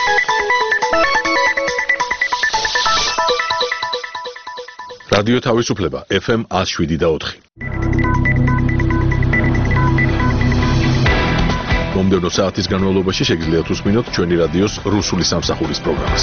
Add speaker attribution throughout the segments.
Speaker 1: რადიო თავისუფლება FM 107.4. მომდევნო საათის განმავლობაში შეგიძლიათ უსმინოთ ჩვენი რადიოს რუსული სამსახურის პროგრამას.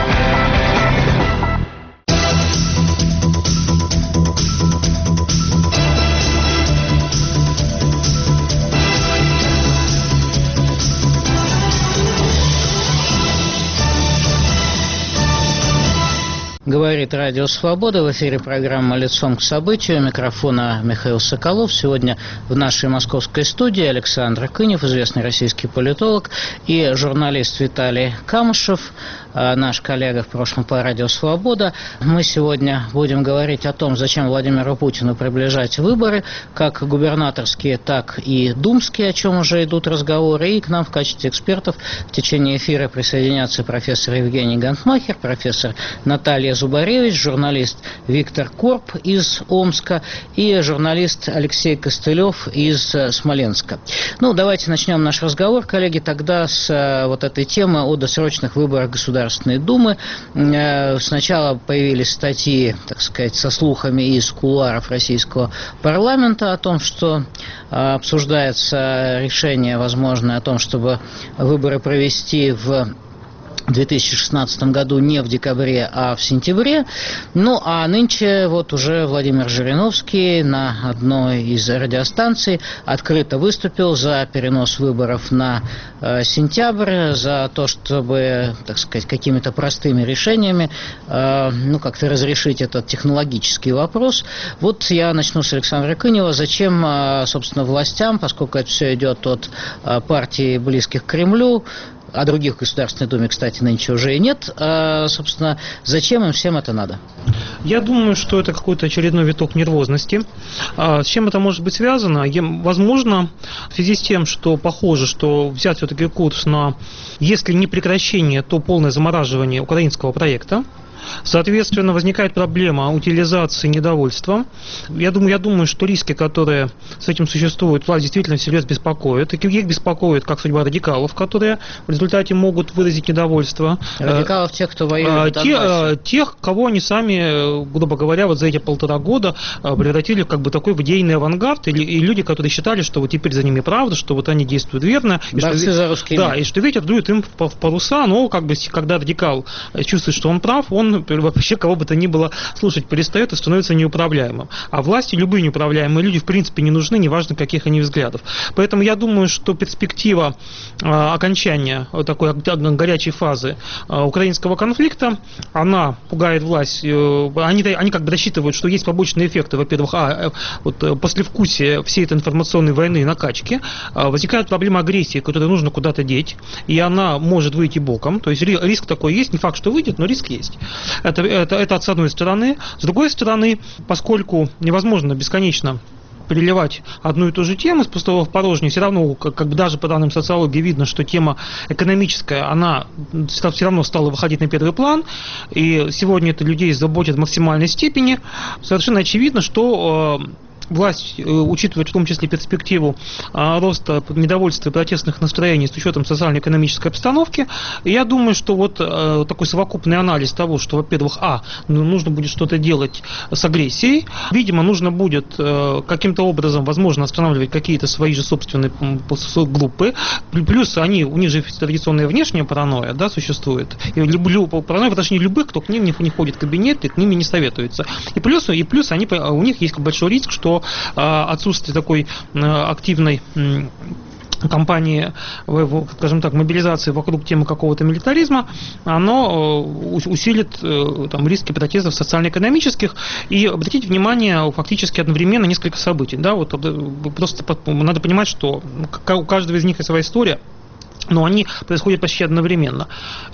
Speaker 2: Говорит Радио Свобода, в эфире программа «Лицом к событию». У микрофона Михаил Соколов. Сегодня в нашей московской студии Александр Кынев, известный российский политолог, и журналист Виталий Камышев, наш коллега в прошлом по Радио Свобода. Мы сегодня будем говорить о том, зачем Владимиру Путину приближать выборы, как губернаторские, так и думские, о чем уже идут разговоры. И к нам в качестве экспертов в течение эфира присоединятся профессор Евгений Гантмахер, профессор Наталья Зубаревич, журналист Виктор Корп из Омска и журналист Алексей Костылев из Смоленска. Ну, давайте начнем наш разговор, коллеги, тогда с вот этой темы о досрочных выборах Государственной Думы. Сначала появились статьи, так сказать, со слухами из кулуаров российского парламента о том, что обсуждается решение возможное о том, чтобы выборы провести в 2016 году не в декабре, а в сентябре. Ну, а нынче вот уже Владимир Жириновский на одной из радиостанций открыто выступил за перенос выборов на сентябрь, за то, чтобы, так сказать, какими-то простыми решениями, ну, как-то разрешить этот технологический вопрос. Вот я начну с Александра Кынева. Зачем, собственно, властям, поскольку это все идет от партий, близких к Кремлю, а других в Государственной Думе, кстати, нынче уже и нет. Собственно, зачем им всем это надо?
Speaker 3: Я думаю, что это какой-то очередной виток нервозности. С чем это может быть связано? Возможно, в связи с тем, что похоже, что взят все-таки курс на, если не прекращение, то полное замораживание украинского проекта. Соответственно, возникает проблема утилизации недовольства. Я думаю, что риски, которые с этим существуют, власть действительно всерьез беспокоит. И их беспокоит как судьба радикалов, которые в результате могут выразить недовольство.
Speaker 2: Радикалов тех, кто воюет.
Speaker 3: Тех, кого они сами, грубо говоря, вот за эти 1,5 года превратили как бы такой в идейный авангард. И люди, которые считали, что вот теперь за ними правда, что вот они действуют верно.
Speaker 2: Борцы за русский мир.
Speaker 3: Да, и что ветер дует им в паруса, но как бы когда радикал чувствует, что он прав, он вообще кого бы то ни было слушать перестает и становится неуправляемым. А власти, любые неуправляемые люди, в принципе, не нужны, неважно, каких они взглядов. Поэтому я думаю, что перспектива окончания такой горячей фазы украинского конфликта, она пугает власть. Они как бы рассчитывают, что есть побочные эффекты. Во-первых, вот послевкусие всей этой информационной войны и накачки, возникает проблема агрессии, которую нужно куда-то деть, и она может выйти боком. То есть риск такой есть, не факт, что выйдет, но риск есть. Это с одной стороны. С другой стороны, поскольку невозможно бесконечно переливать одну и ту же тему с пустого в порожнее, все равно, как бы даже по данным социологии видно, что тема экономическая, она все равно стала выходить на первый план, и сегодня это людей заботит в максимальной степени. Совершенно очевидно, что власть учитывает в том числе перспективу роста недовольства и протестных настроений с учетом социально-экономической обстановки. И я думаю, что вот такой совокупный анализ того, что, во-первых, нужно будет что-то делать с агрессией, видимо, нужно будет каким-то образом, возможно, останавливать какие-то свои же собственные группы, плюс у них же традиционная внешняя паранойя, да, существует, и паранойя в отношении любых, кто к ним не ходит в кабинет и к ними не советуется. И плюс у них есть большой риск, что отсутствие такой активной кампании, скажем так, мобилизации вокруг темы какого-то милитаризма, оно усилит там риски протестов социально-экономических. И обратите внимание, фактически одновременно несколько событий. Да, вот просто надо понимать, что у каждого из них есть своя история. но они происходят почти одновременно.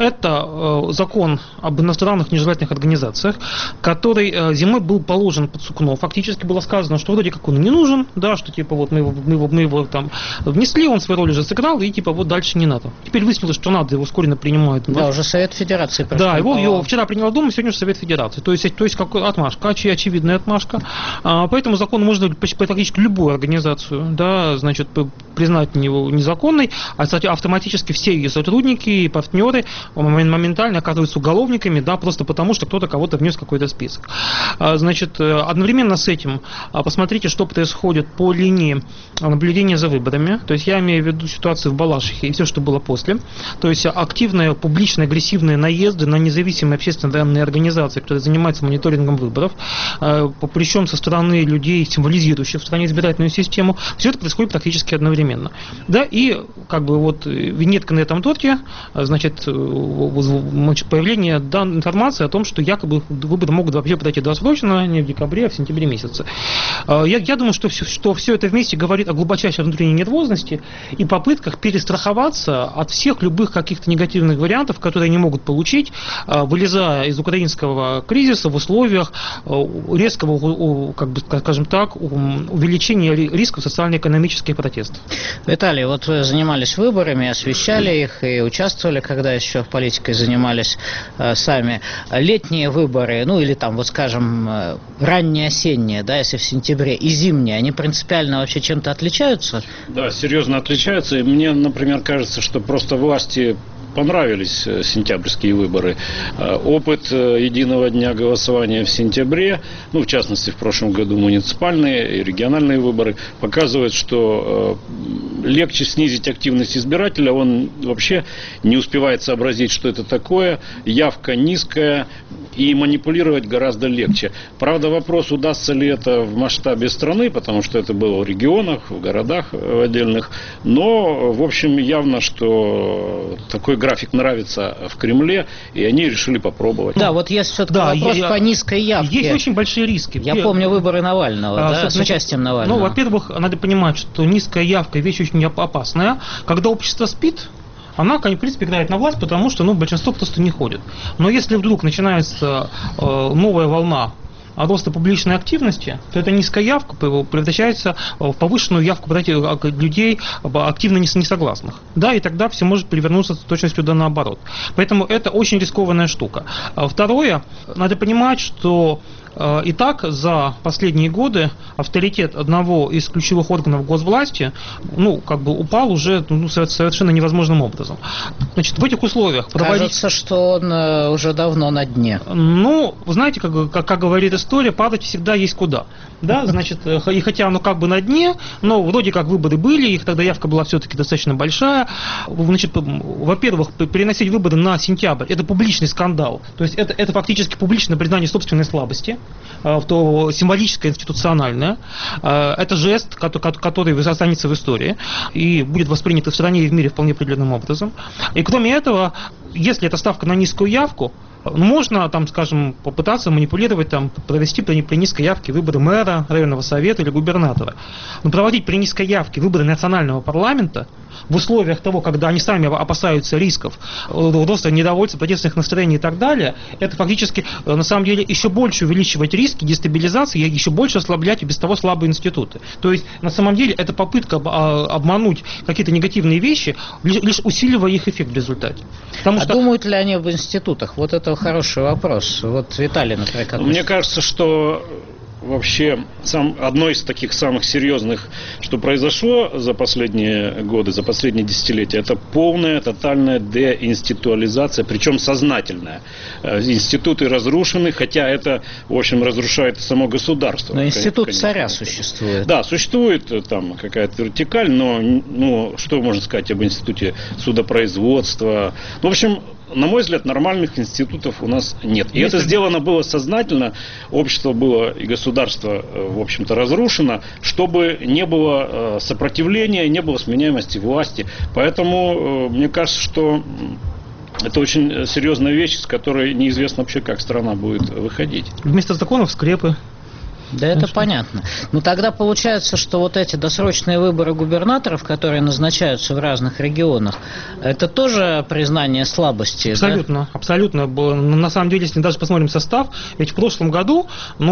Speaker 3: Это закон об иностранных нежелательных организациях, который зимой был положен под сукно. Фактически было сказано, что вроде как он не нужен, да, что типа вот мы его там внесли, он свою роль уже сыграл, и типа вот дальше не надо. Теперь выяснилось, что надо, его ускоренно принимают.
Speaker 2: Да, уже Совет Федерации.
Speaker 3: Да, его вчера принял Дума, сегодня уже Совет Федерации. То есть какой отмашка, очевидная отмашка. Поэтому закон можно практически любую организацию, да, значит, признать незаконной, а, кстати, автоматически практически все ее сотрудники и партнеры моментально оказываются уголовниками, да, просто потому, что кто-то кого-то внес в какой-то список. Значит, одновременно с этим посмотрите, что происходит по линии наблюдения за выборами. То есть я имею в виду ситуацию в Балашихе и все, что было после. То есть активные, публичные, агрессивные наезды на независимые общественно-данные организации, которые занимаются мониторингом выборов, причем со стороны людей, символизирующих в стране избирательную систему. Все это происходит практически одновременно. Да, и как бы вот винетка на этом торте, значит, появление информации о том, что якобы выборы могут вообще пройти досрочно, не в декабре, а в сентябре месяце. Я думаю, что все это вместе говорит о глубочайшей внутренней нервозности и попытках перестраховаться от всех любых каких-то негативных вариантов, которые они могут получить, вылезая из украинского кризиса в условиях резкого, как бы, скажем так, увеличения рисков социально-экономических протестов.
Speaker 2: Виталий, вот вы занимались выборами, освещали их и участвовали, когда еще политикой занимались сами. Летние выборы, ну или там, вот скажем, ранние осенние, да, если в сентябре, и зимние, они принципиально вообще чем-то отличаются?
Speaker 4: Да, серьезно отличаются. И мне, например, кажется, что просто власти понравились сентябрьские выборы. Опыт единого дня голосования в сентябре, ну, в частности, в прошлом году муниципальные и региональные выборы, показывают, что легче снизить активность избирателя, он вообще не успевает сообразить, что это такое, явка низкая, и манипулировать гораздо легче. Правда, вопрос, удастся ли это в масштабе страны, потому что это было в регионах, в городах отдельных, но, в общем, явно, что такой график нравится в Кремле, и они решили попробовать.
Speaker 2: Да, вот есть все-таки вопрос по низкой явке.
Speaker 3: Есть очень большие риски.
Speaker 2: Я помню выборы Навального, да, с участием Навального.
Speaker 3: Ну, во-первых, надо понимать, что низкая явка вещь очень опасная. Когда общество спит, она, в принципе, играет на власть, потому что большинство просто не ходит. Но если вдруг начинается новая волна роста публичной активности, то эта низкая явка превращается в повышенную явку людей активно несогласных. Да, и тогда все может перевернуться с точностью да наоборот. Поэтому это очень рискованная штука. Второе, надо понимать, что и так за последние годы авторитет одного из ключевых органов госвласти, упал уже совершенно невозможным образом. Значит, в этих условиях
Speaker 2: кажется, что он уже давно на дне.
Speaker 3: Вы знаете, как говорит история, падать всегда есть куда. Да, значит, и хотя оно как бы на дне, но вроде как выборы были, их тогда явка была все-таки достаточно большая. Значит, во-первых, переносить выборы на сентябрь – это публичный скандал. То есть это фактически публичное признание собственной слабости, то символическое, институциональное. Это жест, который останется в истории и будет воспринят в стране и в мире вполне определенным образом. И кроме этого, если это ставка на низкую явку, можно, попытаться манипулировать, провести при низкой явке выборы мэра, районного совета или губернатора. Но проводить при низкой явке выборы национального парламента в условиях того, когда они сами опасаются рисков, роста недовольства, протестных настроений и так далее, это фактически, на самом деле, еще больше увеличивать риски дестабилизации и еще больше ослаблять и без того слабые институты. То есть, на самом деле, это попытка обмануть какие-то негативные вещи, лишь усиливая их эффект в результате.
Speaker 2: Думают ли они об институтах? Вот это хороший вопрос. Вот Виталий, например, как
Speaker 4: мне кажется, что вообще одно из таких самых серьезных, что произошло за последние годы, за последние десятилетия, это полная, тотальная деинституализация, причем сознательная. Институты разрушены, хотя это, в общем, разрушает само государство.
Speaker 2: Но институт царя существует.
Speaker 4: Да, существует там какая-то вертикаль, но что можно сказать об институте судопроизводства? В общем, на мой взгляд, нормальных институтов у нас нет. И это сделано было сознательно, общество было и государство, в общем-то, разрушено, чтобы не было сопротивления, не было сменяемости власти. Поэтому мне кажется, что это очень серьезная вещь, с которой неизвестно вообще, как страна будет выходить.
Speaker 3: Вместо законов скрепы.
Speaker 2: Да, это понятно. Но тогда получается, что вот эти досрочные выборы губернаторов, которые назначаются в разных регионах, это тоже признание слабости?
Speaker 3: Абсолютно, да? Абсолютно. На самом деле, если даже посмотрим состав, ведь в прошлом году,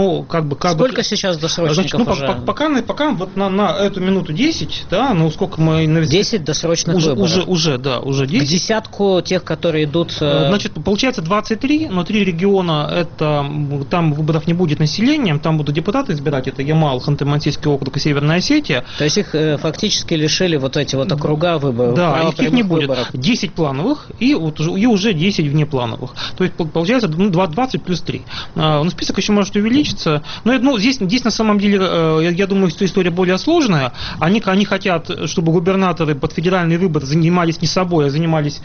Speaker 2: сколько сейчас досрочников уже?
Speaker 3: Пока вот на эту минуту 10, да, сколько мы...
Speaker 2: 10 досрочных выборов?
Speaker 3: Уже 10.
Speaker 2: К десятку тех, которые идут...
Speaker 3: Значит, получается 23, но 3 региона, там выборов не будет населением, там будут депутаты депутата избирать, это Ямал, Ханты-Мансийский округ и Северная Осетия.
Speaker 2: То есть их фактически лишили вот эти вот округа выборов?
Speaker 3: Да, их не будет. 10 плановых и уже 10 внеплановых. То есть получается 20 плюс 3. Но список еще может увеличиться. Но здесь на самом деле, я думаю, что история более сложная. Они хотят, чтобы губернаторы под федеральные выборы занимались не собой, а занимались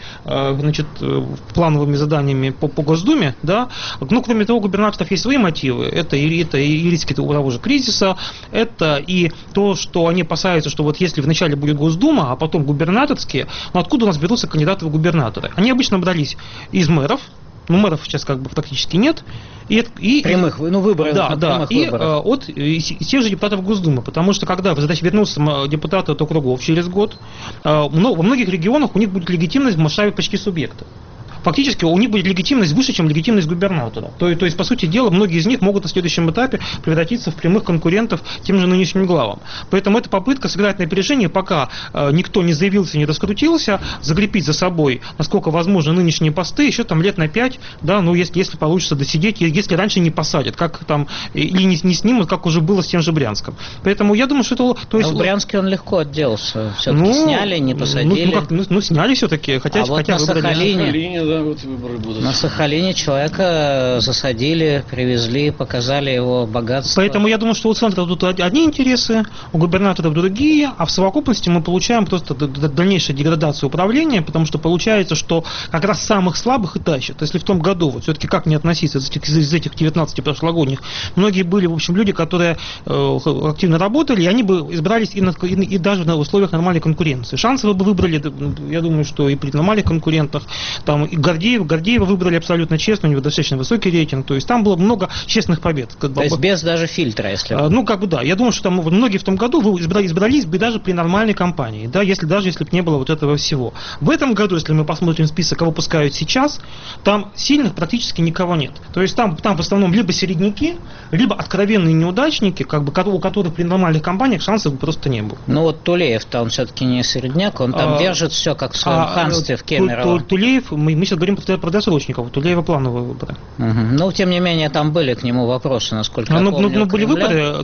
Speaker 3: плановыми заданиями по Госдуме. Да? Ну, кроме того, у губернаторов есть свои мотивы. Это и риски того же кризиса, это и то, что они опасаются, что вот если вначале будет Госдума, а потом губернаторские, откуда у нас берутся кандидаты в губернаторы? Они обычно брались из мэров, мэров сейчас практически нет.
Speaker 2: Прямых выборов.
Speaker 3: Да, и от тех же депутатов Госдумы, потому что когда вернутся депутаты от округов через год, во многих регионах у них будет легитимность в масштабе почти субъекта. Фактически у них будет легитимность выше, чем легитимность губернатора. То есть, по сути дела, многие из них могут на следующем этапе превратиться в прямых конкурентов тем же нынешним главам. Поэтому это попытка сыграть на опережение, пока никто не заявился, не раскрутился, закрепить за собой, насколько возможно, нынешние посты, еще лет на 5, да, если получится досидеть, если раньше не посадят, как или не снимут, как уже было с тем же Брянском. Поэтому я думаю, что это...
Speaker 2: в Брянске он легко отделался. Все-таки сняли, не посадили.
Speaker 3: Сняли все-таки, хотя
Speaker 2: на Сахалине...
Speaker 4: выборы будут.
Speaker 2: На Сахалине человека засадили, привезли, показали его богатство.
Speaker 3: Поэтому я думаю, что у центра тут одни интересы, у губернаторов другие, а в совокупности мы получаем просто дальнейшую деградацию управления, потому что получается, что как раз самых слабых и тащат. Если в том году, все-таки как не относиться из этих 19 прошлогодних, многие были, в общем, люди, которые активно работали, и они бы избрались и даже на условиях нормальной конкуренции. Шансово бы выбрали, я думаю, что и при нормальных конкурентах, и Гордеева выбрали абсолютно честно, у него достаточно высокий рейтинг, то есть там было много честных побед.
Speaker 2: То есть без даже фильтра, если...
Speaker 3: да. Я думаю, что там многие в том году избрались бы даже при нормальной кампании, да, если бы не было вот этого всего. В этом году, если мы посмотрим список, кого пускают сейчас, там сильных практически никого нет. То есть там в основном либо середняки, либо откровенные неудачники, у которых при нормальных кампаниях шансов просто не было.
Speaker 2: Тулеев-то он все-таки не середняк, он там держит все как в своем ханстве в Кемерово.
Speaker 3: Тулеев, мы сейчас говорим про досрочников, у Тулеева плановые выборы.
Speaker 2: Тем не менее, там были к нему вопросы, насколько я помню.
Speaker 3: Были выборы,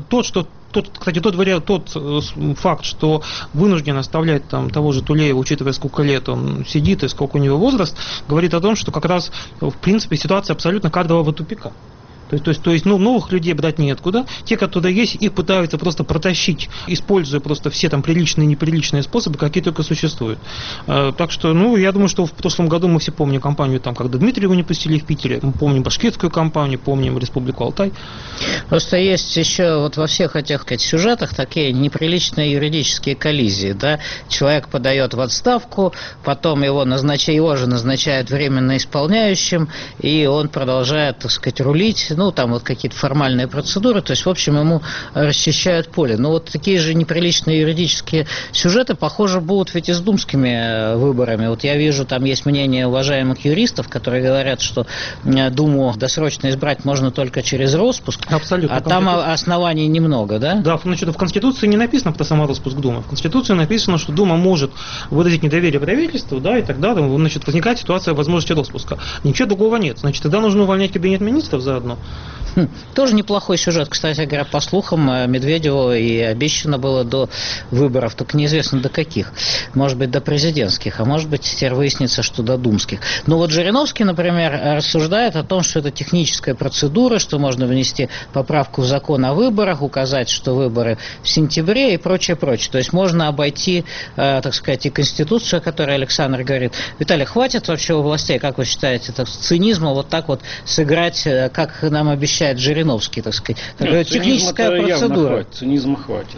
Speaker 3: тот факт, что вынужден оставлять того же Тулеева, учитывая, сколько лет он сидит и сколько у него возраст, говорит о том, что как раз, в принципе, ситуация абсолютно кадрового тупика. То есть новых людей брать неоткуда. Те, которые есть, их пытаются просто протащить, используя просто все приличные и неприличные способы, какие только существуют. Так что, я думаю, что в прошлом году мы все помним кампанию, когда Дмитриева не пустили в Питере, мы помним башкирскую кампанию, помним Республику Алтай.
Speaker 2: Просто есть еще во всех этих сюжетах такие неприличные юридические коллизии, да? Человек подает в отставку, потом его же назначают временно исполняющим, и он продолжает, рулить, какие-то формальные процедуры, то есть, в общем, ему расчищают поле. Но такие же неприличные юридические сюжеты, похоже, будут ведь и с думскими выборами. Я вижу, там есть мнение уважаемых юристов, которые говорят, что Думу досрочно избрать можно только через распуск.
Speaker 3: Абсолютно.
Speaker 2: А там оснований немного, да?
Speaker 3: Да, в Конституции не написано про самороспуск Думы. В Конституции написано, что Дума может выразить недоверие правительству, да, и тогда возникает ситуация возможности распуска. Ничего другого нет. Тогда нужно увольнять кабинет министров заодно.
Speaker 2: Тоже неплохой сюжет, кстати говоря, по слухам, Медведеву и обещано было до выборов, только неизвестно до каких. Может быть, до президентских, а может быть, теперь выяснится, что до думских. Жириновский, например, рассуждает о том, что это техническая процедура, что можно внести поправку в закон о выборах, указать, что выборы в сентябре и прочее. То есть можно обойти, и Конституцию, о которой Александр говорит. Виталий, хватит вообще у властей, как вы считаете, цинизма сыграть, как нам обещают Жириновский, техническая процедура.
Speaker 4: Цинизма хватит.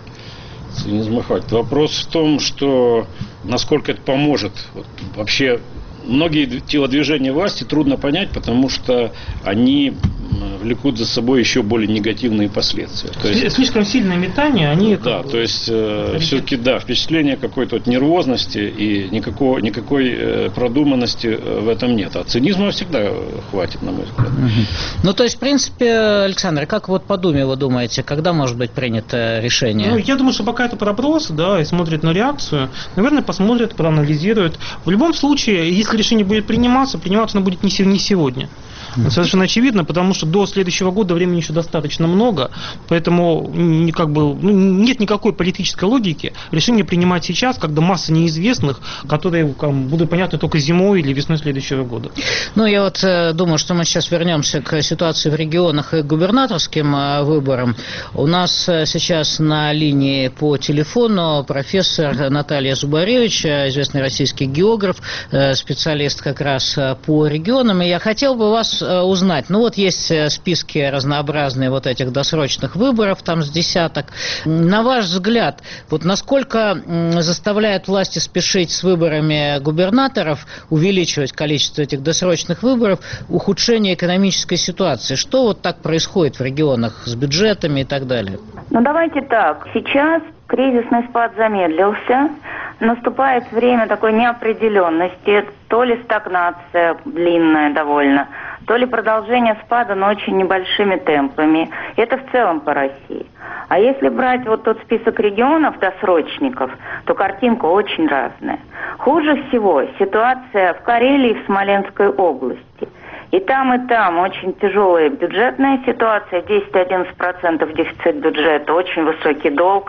Speaker 4: Вопрос в том, что насколько это поможет. Вообще, многие телодвижения власти трудно понять, потому что они влекут за собой еще более негативные последствия.
Speaker 3: То есть, слишком сильное метание, они...
Speaker 4: Да, то есть все-таки впечатление какой-то нервозности и никакой продуманности в этом нет. А цинизма всегда хватит, на мой взгляд.
Speaker 2: То есть, в принципе, Александр, как по Думе вы думаете, когда может быть принято решение?
Speaker 3: Я думаю, что пока это проброс, и смотрят на реакцию, наверное, посмотрят, проанализируют. В любом случае, если решение будет приниматься оно будет не сегодня. Совершенно очевидно, потому что до следующего года времени еще достаточно много, поэтому нет никакой политической логики решение принимать сейчас, когда масса неизвестных, которые будут понятны только зимой или весной следующего года.
Speaker 2: Я думаю, что мы сейчас вернемся к ситуации в регионах и к губернаторским выборам. У нас сейчас на линии по телефону профессор Наталья Зубаревич, известный российский географ, специалист как раз по регионам. И я хотел бы вас узнать, есть списки разнообразные этих досрочных выборов, там с десяток. На ваш взгляд, насколько заставляют власти спешить с выборами губернаторов, увеличивать количество этих досрочных выборов, ухудшение экономической ситуации? Что так происходит в регионах с бюджетами и так далее?
Speaker 5: Давайте так. Сейчас кризисный спад замедлился. Наступает время такой неопределенности. То ли стагнация длинная довольно, то ли продолжение спада, но очень небольшими темпами. Это в целом по России. А если брать тот список регионов, досрочников, то картинка очень разная. Хуже всего ситуация в Карелии и в Смоленской области. И там очень тяжелая бюджетная ситуация, 10-11% дефицит бюджета, очень высокий долг,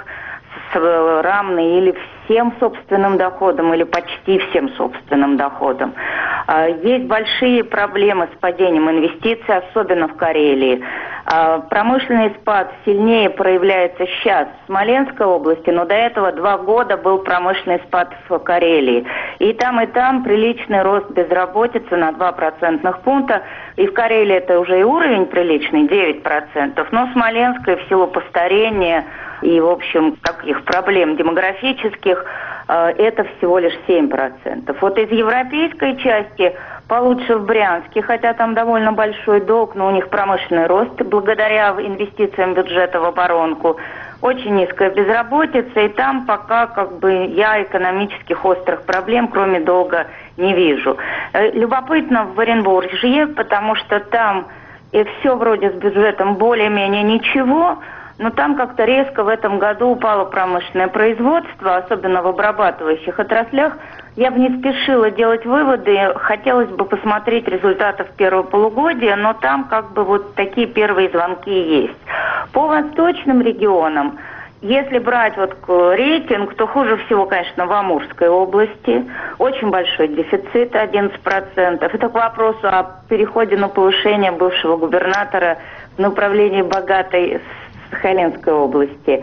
Speaker 5: равный или всем собственным доходам, или почти всем собственным доходам. Есть большие проблемы с падением инвестиций, особенно в Карелии. Промышленный спад сильнее проявляется сейчас в Смоленской области, но до этого 2 года был промышленный спад в Карелии. И там приличный рост безработицы на 2 процентных пункта. И в Карелии это уже и уровень приличный, 9%. Но в Смоленской в силу постарения и, в общем, таких проблем демографических, это всего лишь 7%. Из европейской части получше в Брянске, хотя там довольно большой долг, но у них промышленный рост благодаря инвестициям бюджета в оборонку. Очень низкая безработица, и там пока я экономических острых проблем, кроме долга, не вижу. Любопытно в Оренбурге, потому что там все вроде с бюджетом более-менее ничего, но там как-то резко в этом году упало промышленное производство, особенно в обрабатывающих отраслях. Я бы не спешила делать выводы, хотелось бы посмотреть результаты в первого полугодия, но там такие первые звонки есть. По восточным регионам, если брать рейтинг, то хуже всего, конечно, в Амурской области. Очень большой дефицит, 11%. Это к вопросу о переходе на повышение бывшего губернатора в направлении богатой Сахалинской области.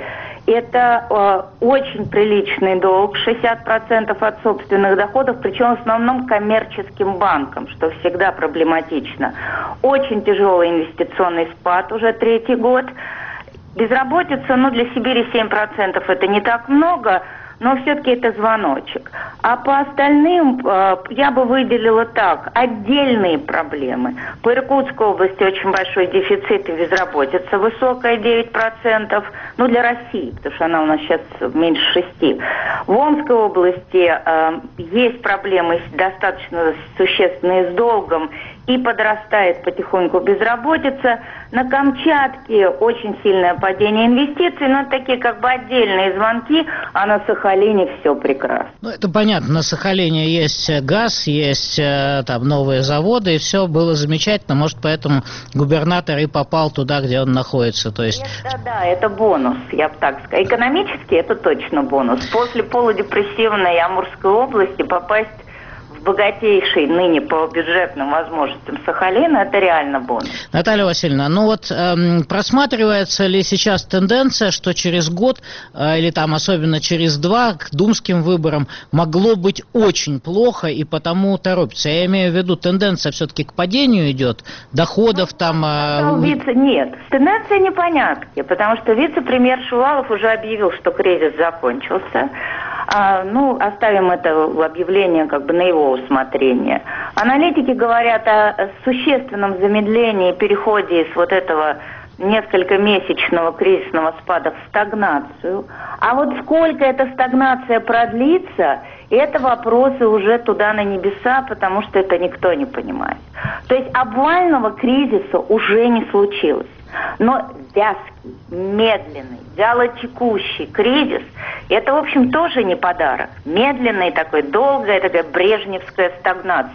Speaker 5: Это очень приличный долг, 60% от собственных доходов, причем в основном коммерческим банкам, что всегда проблематично. Очень тяжелый инвестиционный спад уже 3-й год. Безработица, для Сибири 7% это не так много, но все-таки это звоночек. А по остальным я бы выделила отдельные проблемы. По Иркутской области очень большой дефицит и безработица, высокая 9%, для России, потому что она у нас сейчас меньше 6%. В Омской области есть проблемы достаточно существенные с долгом, и подрастает потихоньку безработица. На Камчатке очень сильное падение инвестиций, но такие отдельные звонки, а на Сахалине все прекрасно.
Speaker 2: Это понятно, на Сахалине есть газ, есть новые заводы, и все было замечательно, может, поэтому губернатор и попал туда, где он находится. То есть...
Speaker 5: Это бонус, я бы так сказала. Экономически это точно бонус. После полудепрессивной Амурской области попасть в богатейший ныне по бюджетным возможностям Сахалина, это реально бонус.
Speaker 2: Наталья Васильевна, просматривается ли сейчас тенденция, что через год или особенно через 2 к думским выборам могло быть очень плохо и потому торопится? Я имею в виду, тенденция все-таки к падению идет, доходов
Speaker 5: Нет, тенденция непонятки, потому что вице-премьер Шувалов уже объявил, что кризис закончился. Оставим это объявление на его усмотрение. Аналитики говорят о существенном замедлении, переходе из этого несколькомесячного кризисного спада в стагнацию. А сколько эта стагнация продлится, это вопросы уже туда на небеса, потому что это никто не понимает. То есть обвального кризиса уже не случилось. Но вязкий, медленный, вялотекущий кризис – это, в общем, тоже не подарок. Медленный такой, долгая такая брежневская стагнация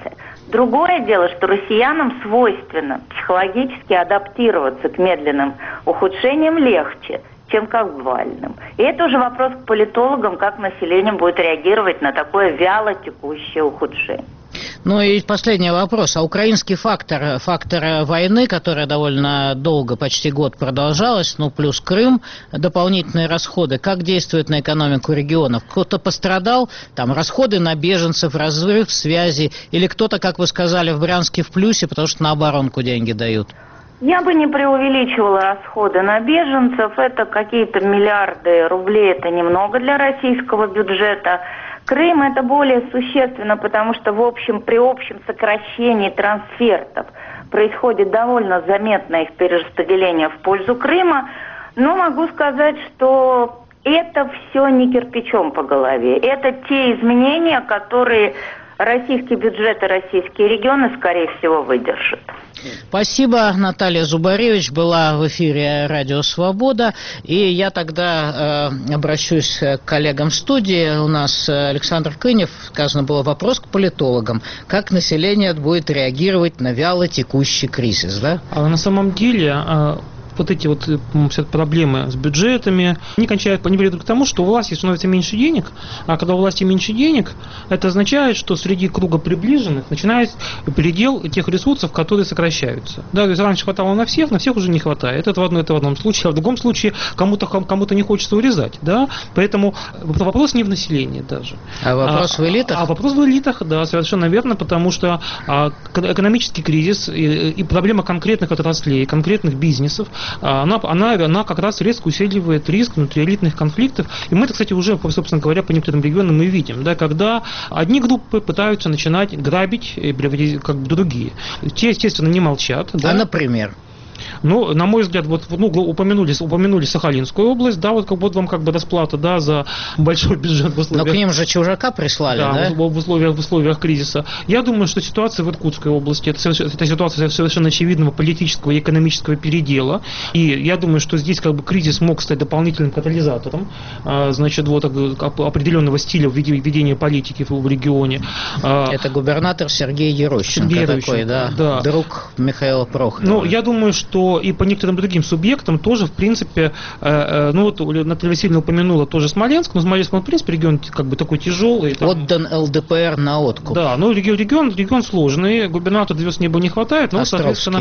Speaker 5: Другое дело, что россиянам свойственно психологически адаптироваться к медленным ухудшениям легче, чем к обвальным. И это уже вопрос к политологам, как население будет реагировать на такое вяло текущее ухудшение.
Speaker 2: Ну и последний вопрос. А украинский фактор войны, которая довольно долго, почти год продолжалась, ну плюс Крым, дополнительные расходы, как действует на экономику регионов? Кто-то пострадал, там расходы на беженцев, разрыв связи, или кто-то, как вы сказали, в Брянске в плюсе, потому что на оборонку деньги дают?
Speaker 5: Я бы не преувеличивала расходы на беженцев. Это какие-то миллиарды рублей, это немного для российского бюджета. Крым это более существенно, потому что при общем сокращении трансфертов происходит довольно заметное их перераспределение в пользу Крыма. Но могу сказать, что это все не кирпичом по голове. Это те изменения, которые российский бюджет и российские регионы, скорее всего, выдержат.
Speaker 2: Спасибо. Наталья Зубаревич была в эфире «Радио Свобода». И я тогда обращусь к коллегам в студии. У нас Александр Кынев. Сказано было вопрос к политологам. Как население будет реагировать на вяло текущий кризис, да?
Speaker 3: А на самом деле... Вот эти вот проблемы с бюджетами, они приведут к тому, что у власти становится меньше денег, а когда у власти меньше денег, это означает, что среди круга приближенных начинается передел тех ресурсов, которые сокращаются. Да, то есть раньше хватало на всех уже не хватает. Это в одном случае, а в другом случае кому-то не хочется урезать. Да? Поэтому вопрос не в населении даже.
Speaker 2: А вопрос в элитах?
Speaker 3: А вопрос в элитах, да, совершенно верно, потому что экономический кризис и проблема конкретных отраслей, конкретных бизнесов, она как раз резко усиливает риск внутриэлитных конфликтов. И мы это, кстати, уже, собственно говоря, по некоторым регионам мы видим, да, когда одни группы пытаются начинать грабить как бы другие. Те, естественно, не молчат. Да?
Speaker 2: А, например?
Speaker 3: Ну, на мой взгляд, упомянули Сахалинскую область, да, вот вам как бы расплата, да, за большой бюджет в условиях...
Speaker 2: Но к ним же чужака прислали, да?
Speaker 3: В условиях кризиса. Я думаю, что ситуация в Иркутской области, это ситуация совершенно очевидного политического и экономического передела, и я думаю, что здесь как бы кризис мог стать дополнительным катализатором, значит, вот определенного стиля ведения политики в регионе.
Speaker 2: Это губернатор Сергей Ерощенко такой, да, друг Михаила Прохорова.
Speaker 3: Ну, я думаю, что и по некоторым другим субъектам тоже, в принципе, ну вот Наталья Васильевна упомянула тоже Смоленск, но Смоленск, в принципе, регион как бы такой тяжелый. Там...
Speaker 2: Отдан ЛДПР на откуп.
Speaker 3: Да, ну регион сложный, губернатора звезд неба не хватает, но, соответственно,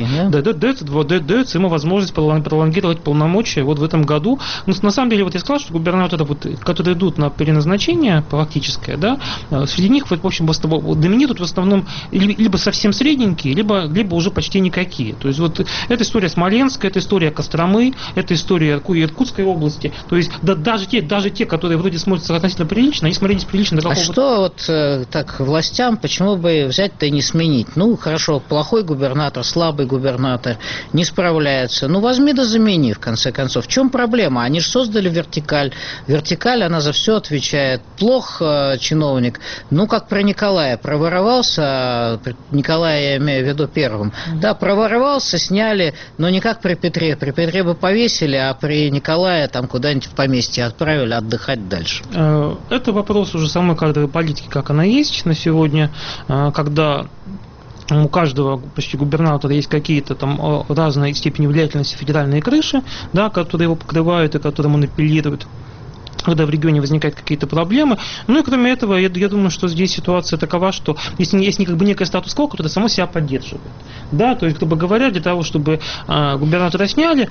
Speaker 3: дается ему возможность пролонгировать полномочия вот в этом году. Но на самом деле, вот я сказал, что губернаторы, которые идут на переназначение практическое, да, среди них, в общем, доминируют в основном либо совсем средненькие, либо уже почти никакие. То есть вот эта история Смоленска, это история Костромы, это история Иркутской области. То есть даже те, которые вроде смотрятся относительно прилично, они смотрелись прилично до какого-то...
Speaker 2: А что вот так властям, почему бы взять-то и не сменить? Ну, хорошо, плохой губернатор, слабый губернатор, не справляется. Ну, возьми да замени, в конце концов. В чем проблема? Они же создали вертикаль. Вертикаль, она за все отвечает. Плох чиновник. Ну, как про Николая. Проворовался, Николая я имею в виду первым. Да, проворовался, сняли, но не как при Петре. При Петре бы повесили, а при Николае там куда-нибудь в поместье отправили отдыхать дальше.
Speaker 3: Это вопрос уже самой кадровой политики, как она есть на сегодня, когда у каждого почти губернатора есть какие-то там разные степени влиятельности федеральные крыши, да, которые его покрывают и которым он апеллирует, когда в регионе возникают какие-то проблемы. Ну и кроме этого, я думаю, что здесь ситуация такова, что есть как бы некое статус-кво, которое само себя поддерживает. Да, то есть, грубо говоря, для того, чтобы губернатора сняли,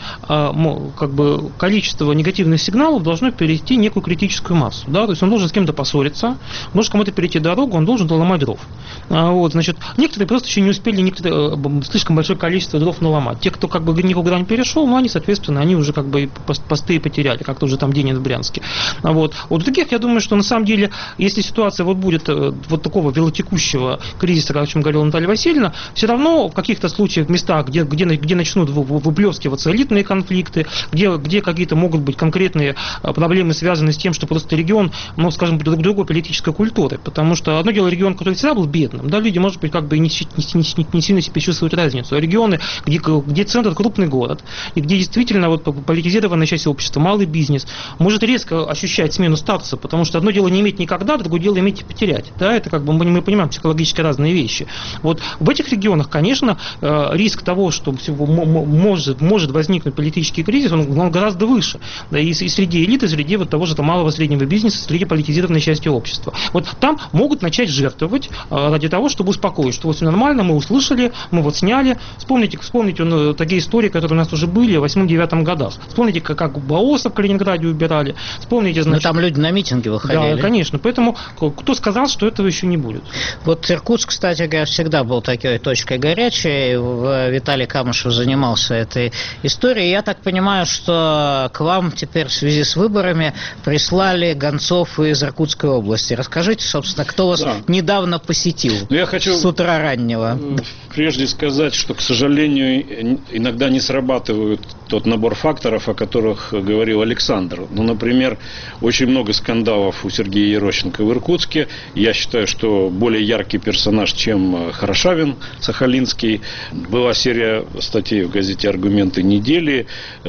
Speaker 3: как бы количество негативных сигналов должно перейти некую критическую массу. Да, то есть он должен с кем-то поссориться, может кому-то перейти дорогу, он должен ломать дров. Вот, значит, некоторые просто еще не успели слишком большое количество дров наломать. Те, кто как бы никуда не перешел, ну они, соответственно, они уже как бы посты потеряли, как-то уже там день в Брянске. Вот у других, я думаю, что на самом деле, если ситуация вот будет вот такого велотекущего кризиса, о чем говорила Наталья Васильевна, все равно в каких-то случаях, в местах, где начнут выплескиваться элитные конфликты, где какие-то могут быть конкретные проблемы, связанные с тем, что просто регион, ну, скажем, другой политической культуры. Потому что одно дело регион, который всегда был бедным, да, люди, может быть, как бы не сильно себе чувствуют разницу. А регионы, где центр крупный город, и где действительно вот политизированная часть общества, малый бизнес, может резко ощущать смену статуса, потому что одно дело не иметь никогда, другое дело иметь и потерять. Да, это как бы мы понимаем психологически разные вещи. Вот в этих регионах, конечно, риск того, что может возникнуть политический кризис, он гораздо выше. Да, и среди элиты, среди вот того же малого среднего бизнеса, среди политизированной части общества. Вот там могут начать жертвовать ради того, чтобы успокоить, что вот все нормально, мы услышали, мы вот сняли. Вспомните такие истории, которые у нас уже были в 8-9 годах. Вспомните, как Баоса в Калининграде убирали. Вспомните, значит...
Speaker 2: Но там люди на митинги выходили.
Speaker 3: Да, конечно. Поэтому кто сказал, что этого еще не будет?
Speaker 2: Вот Иркутск, кстати говоря, всегда был такой точкой горячей. Виталий Камышев занимался этой историей. Я так понимаю, что к вам теперь в связи с выборами прислали гонцов из Иркутской области. Расскажите, собственно, кто вас недавно посетил с утра раннего?
Speaker 4: Прежде сказать, что, к сожалению, иногда не срабатывает тот набор факторов, о которых говорил Александр. Ну, например, очень много скандалов у Сергея Ерощенко в Иркутске. Я считаю, что более яркий персонаж, чем Хорошавин Сахалинский. Была серия статей в газете «Аргументы недели»,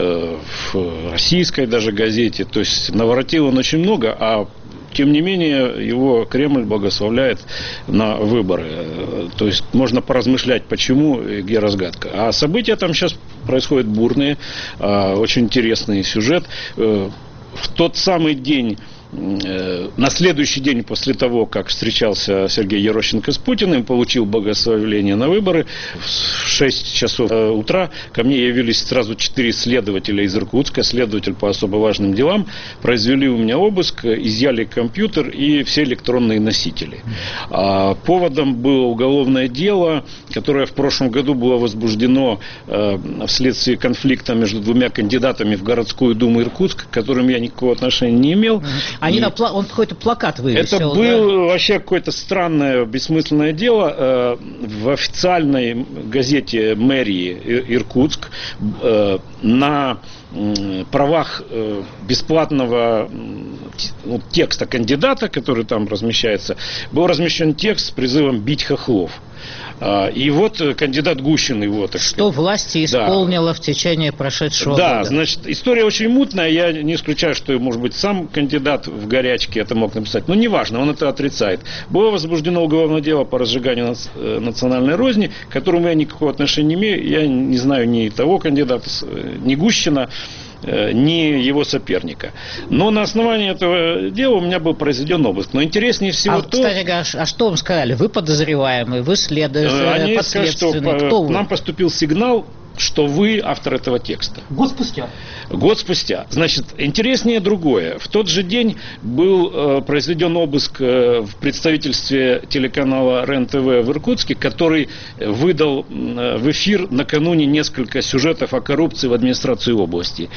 Speaker 4: в российской даже газете. То есть наворотил он очень много, а тем не менее, его Кремль благословляет на выборы. То есть можно поразмышлять, почему, где разгадка. А события там сейчас происходят бурные, очень интересный сюжет. В тот самый день, на следующий день после того, как встречался Сергей Ерощенко с Путиным, получил благословение на выборы, в 6 часов утра ко мне явились сразу 4 следователя из Иркутска, следователь по особо важным делам, произвели у меня обыск, изъяли компьютер и все электронные носители. Поводом было уголовное дело, которое в прошлом году было возбуждено вследствие конфликта между двумя кандидатами в городскую думу Иркутска, к которым я никакого отношения не имел.
Speaker 2: Он какой-то плакат вывесил.
Speaker 4: Это было вообще какое-то странное, бессмысленное дело. В официальной газете мэрии Иркутск на правах бесплатного текста кандидата, который там размещается, был размещен текст с призывом «бить хохлов». И вот кандидат Гущин его, так сказать.
Speaker 2: Что власть исполнила в течение прошедшего года.
Speaker 4: Да, значит, история очень мутная. Я не исключаю, что, может быть, сам кандидат в горячке это мог написать. Но неважно, он это отрицает. Было возбуждено уголовное дело по разжиганию национальной розни, к которому я никакого отношения не имею. Я не знаю ни того кандидата, ни Гущина, ни его соперника. Но на основании этого дела у меня был произведен обыск. Но интереснее всего
Speaker 2: кстати говоря, что вам сказали? Вы подозреваемый, вы следователь, подследственный, кто вы?
Speaker 4: Нам поступил сигнал, что вы автор этого текста.
Speaker 3: Год спустя.
Speaker 4: Год спустя. Значит, интереснее другое. В тот же день был произведен обыск в представительстве телеканала РЕН-ТВ в Иркутске, который выдал в эфир накануне несколько сюжетов о коррупции в администрации области.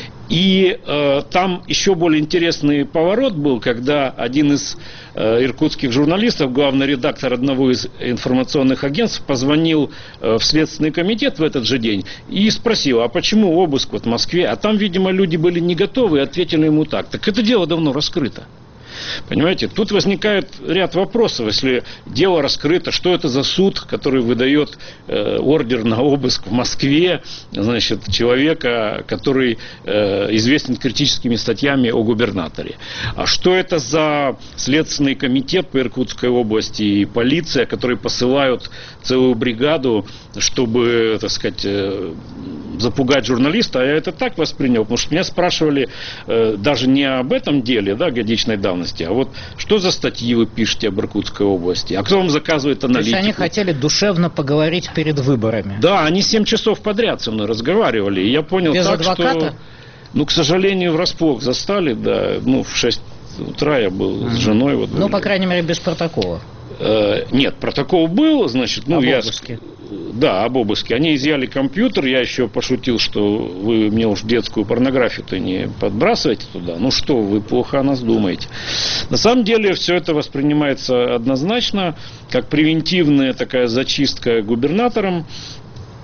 Speaker 4: И там еще более интересный поворот был, когда один из иркутских журналистов, главный редактор одного из информационных агентств, позвонил в Следственный комитет в этот же день и спросил, а почему обыск в Москве? А там, видимо, люди были не готовы и ответили ему так. Так это дело давно раскрыто. Понимаете, тут возникает ряд вопросов. Если дело раскрыто, что это за суд, который выдает ордер на обыск в Москве, значит, человека, который известен критическими статьями о губернаторе. А что это за Следственный комитет по Иркутской области и полиция, которые посылают целую бригаду, чтобы, так сказать, запугать журналиста? А я это так воспринял, потому что меня спрашивали даже не об этом деле, да, годичной давности, а вот что за статьи вы пишете об Иркутской области? А кто вам заказывает аналитику?
Speaker 2: То есть они хотели душевно поговорить перед выборами?
Speaker 4: Да, они 7 часов подряд со мной разговаривали. И я понял
Speaker 2: без
Speaker 4: так,
Speaker 2: адвоката?
Speaker 4: что... к сожалению, врасплох застали, да. В 6 утра я был с женой. Вот,
Speaker 2: по крайней мере, без протокола.
Speaker 4: Нет, протокол был, значит,
Speaker 2: об обыске.
Speaker 4: Да, об обыске. Они изъяли компьютер, я еще пошутил, что вы мне уж детскую порнографию-то не подбрасываете туда. Ну что, вы плохо о нас думаете. На самом деле все это воспринимается однозначно как превентивная такая зачистка губернатором.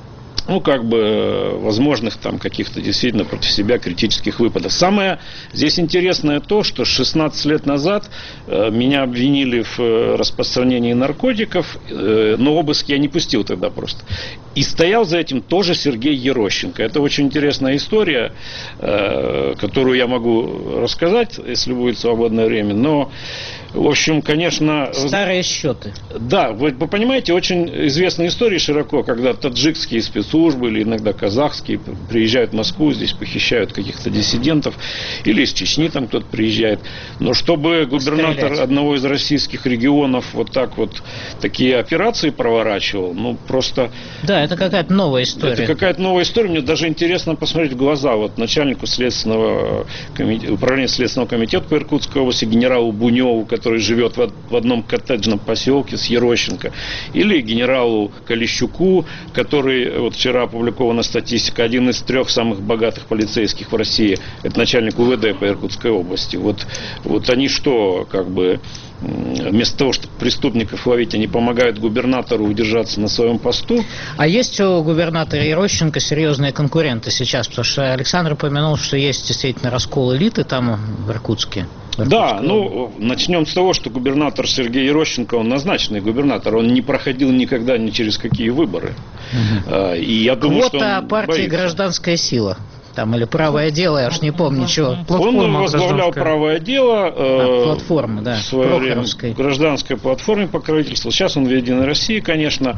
Speaker 4: возможных там каких-то действительно против себя критических выпадов. Самое здесь интересное то, что 16 лет назад меня обвинили в распространении наркотиков, но обыск я не пустил тогда просто. И стоял за этим тоже Сергей Ерощенко. Это очень интересная история, которую я могу рассказать, если будет свободное время, но в общем, конечно...
Speaker 2: Старые счеты.
Speaker 4: Да, вы понимаете, очень известная история широко, когда таджикские спецслужбы или иногда казахские приезжают в Москву, здесь похищают каких-то диссидентов, или из Чечни там кто-то приезжает. Но чтобы губернатор одного из российских регионов вот так вот такие операции проворачивал, просто...
Speaker 2: Да, это какая-то новая история.
Speaker 4: Это какая-то новая история. Мне даже интересно посмотреть в глаза начальнику управления Следственного комитета по Иркутской области, генералу Буневу, который живет в одном коттеджном поселке с Ерощенко, или генералу Колещуку, который, вчера опубликована статистика, один из 3 самых богатых полицейских в России, это начальник УВД по Иркутской области. Вот они что, вместо того, чтобы преступников ловить, они помогают губернатору удержаться на своем посту.
Speaker 2: А есть у губернатора Ерощенко серьезные конкуренты сейчас? Потому что Александр упомянул, что есть действительно раскол элиты там в Иркутске.
Speaker 4: Да, начнем с того, что губернатор Сергей Ерощенко, он назначенный губернатор, он не проходил никогда ни через какие выборы. И я думаю,
Speaker 2: что он партии боится. «Гражданская сила». Или «Правое дело», я уж не помню, ничего.
Speaker 4: Он возглавлял «Правое дело»
Speaker 2: платформа, да,
Speaker 4: в свое время, в гражданской платформе покровительства. Сейчас он в «Единой России», конечно.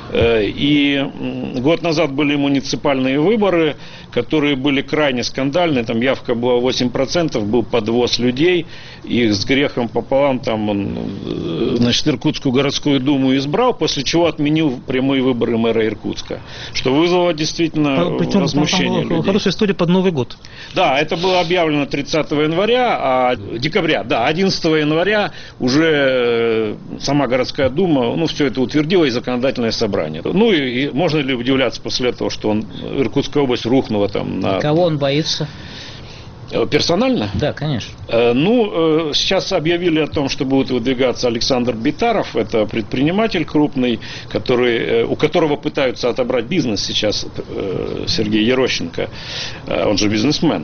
Speaker 4: И год назад были муниципальные выборы, которые были крайне скандальные. Там явка была 8%, был подвоз людей. Их с грехом пополам он, Иркутскую городскую думу избрал, после чего отменил прямые выборы мэра Иркутска. Что вызвало действительно возмущение людей.
Speaker 3: Хорошая история под Новый год.
Speaker 4: Да, это было объявлено 30 декабря. 11 января уже сама городская дума, все это утвердила, и законодательное собрание. И можно ли удивляться после этого, что Иркутская область рухнула на...
Speaker 2: Кого он боится?
Speaker 4: Персонально?
Speaker 2: Да, конечно.
Speaker 4: Сейчас объявили о том, что будет выдвигаться Александр Битаров. Это предприниматель крупный, у которого пытаются отобрать бизнес сейчас Сергей Ерощенко. Он же бизнесмен.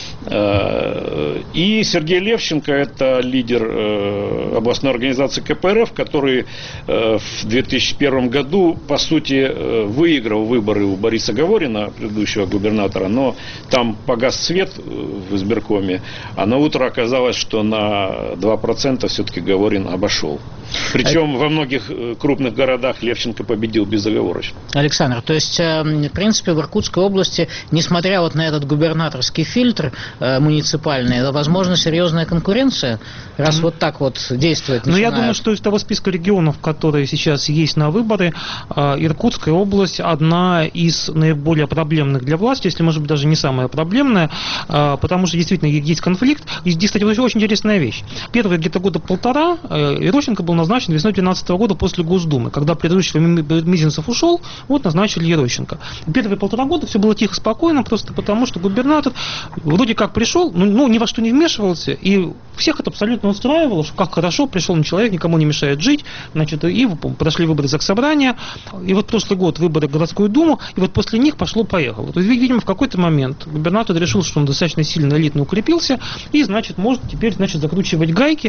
Speaker 4: И Сергей Левченко, это лидер областной организации КПРФ, который в 2001 году, по сути, выиграл выборы у Бориса Говорина, предыдущего губернатора, но там погас свет в избиркоме, а на утро оказалось, что на 2% все-таки Говорин обошел. Причем во многих крупных городах Левченко победил безоговорочно.
Speaker 2: Александр, то есть, в принципе, в Иркутской области, несмотря на этот губернаторский фильтр муниципальный, это, возможно, серьезная конкуренция, раз вот так действует.
Speaker 3: Я думаю, что из того списка регионов, которые сейчас есть на выборы, Иркутская область одна из наиболее проблемных для власти, если, может быть, даже не самая проблемная, потому что действительно есть конфликт. И здесь, кстати, очень интересная вещь. Первые где-то года полтора Ерощенко был назначен весной 2012 года после Госдумы. Когда предыдущий Мизинцев ушел, назначили Ерощенко. Первые 1,5 года все было тихо, спокойно, просто потому, что губернатор вроде как пришел, ни во что не вмешивался, и всех это абсолютно устраивало, что как хорошо, пришел человек, никому не мешает жить, и подошли выборы Заксобрания, и прошлый год выборы в городскую думу, и после них пошло-поехало. То есть, видимо, в какой-то момент губернатор решил, что он достаточно сильно элитно укрепился, и, может теперь, закручивать гайки,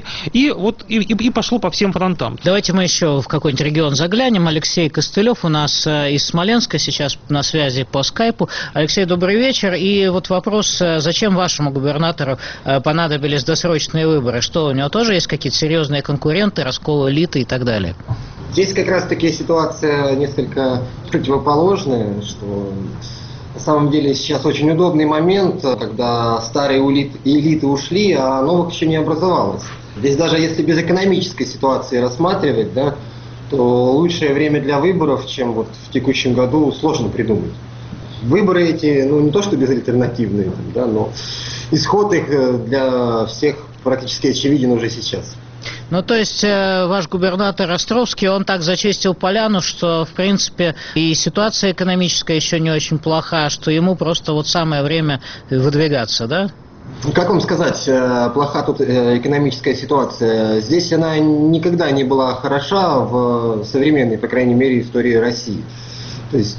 Speaker 3: и пошло по всем фронтам.
Speaker 2: Давайте мы еще в какой-нибудь регион заглянем. Алексей Костылев у нас из Смоленска, сейчас на связи по скайпу. Алексей, добрый вечер. И вопрос, зачем вашему губернатору понадобились досрочные выборы? Что, у него тоже есть какие-то серьезные конкуренты, раскол элиты и так далее?
Speaker 6: Здесь как раз-таки ситуация несколько противоположная, что на самом деле сейчас очень удобный момент, когда старые элиты ушли, а новых еще не образовалось. Здесь даже если без экономической ситуации рассматривать, то лучшее время для выборов, чем в текущем году, сложно придумать. Выборы эти, не то что безальтернативные, но исход их для всех практически очевиден уже сейчас.
Speaker 2: То есть ваш губернатор Островский, он так зачистил поляну, что, в принципе, и ситуация экономическая еще не очень плоха, что ему просто самое время выдвигаться, да?
Speaker 6: Как вам сказать, плоха тут экономическая ситуация? Здесь она никогда не была хороша в современной, по крайней мере, истории России. То есть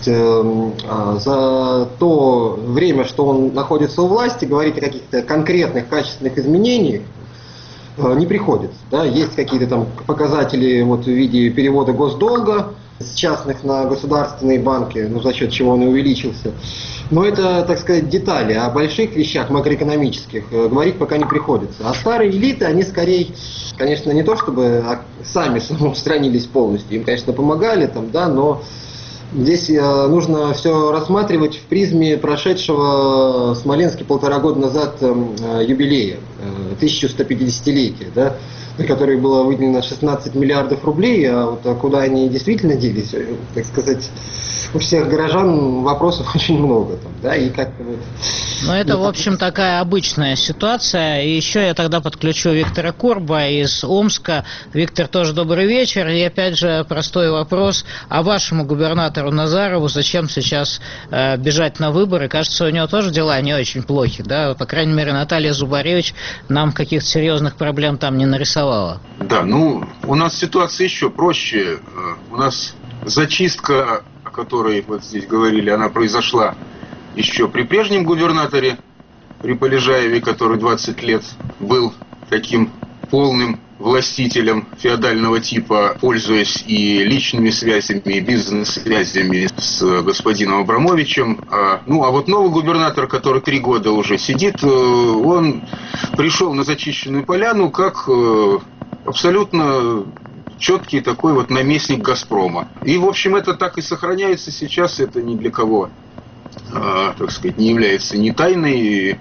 Speaker 6: за то время, что он находится у власти, говорить о каких-то конкретных качественных изменениях не приходится. Да? Есть какие-то там показатели вот, в виде перевода госдолга с частных на государственные банки, ну, за счет чего он и увеличился. Но это, так сказать, детали. О больших вещах макроэкономических говорить пока не приходится. А старые элиты, они скорее, конечно, не то чтобы сами самоустранились полностью, им, конечно, помогали, там, да, но здесь нужно все рассматривать в призме прошедшего в Смоленске 1,5 года назад юбилея, 1150-летия, да, на который было выделено 16 миллиардов рублей, а вот куда они действительно делись, так сказать, у всех горожан вопросов очень много. Там, да, и как
Speaker 2: Ну, это, в общем, такая обычная ситуация. И еще я тогда подключу Виктора Курба из Омска. Виктор, тоже добрый вечер. И опять же простой вопрос. А вашему губернатору Назарову зачем сейчас бежать на выборы? Кажется, у него тоже дела не очень плохи, да? По крайней мере, Наталья Зубаревич нам каких-то серьезных проблем там не нарисовала.
Speaker 7: Да, ну, у нас ситуация еще проще. У нас зачистка, о которой вот здесь говорили, она произошла еще при прежнем губернаторе, при Полежаеве, который 20 лет был таким полным властителем феодального типа, пользуясь и личными связями, и бизнес-связями с господином Абрамовичем. Ну, а вот новый губернатор, который 3 года уже сидит, он пришел на зачищенную поляну как абсолютно четкий такой вот наместник «Газпрома». И, в общем, это так и сохраняется сейчас, это ни для кого, так сказать, не является ни тайной.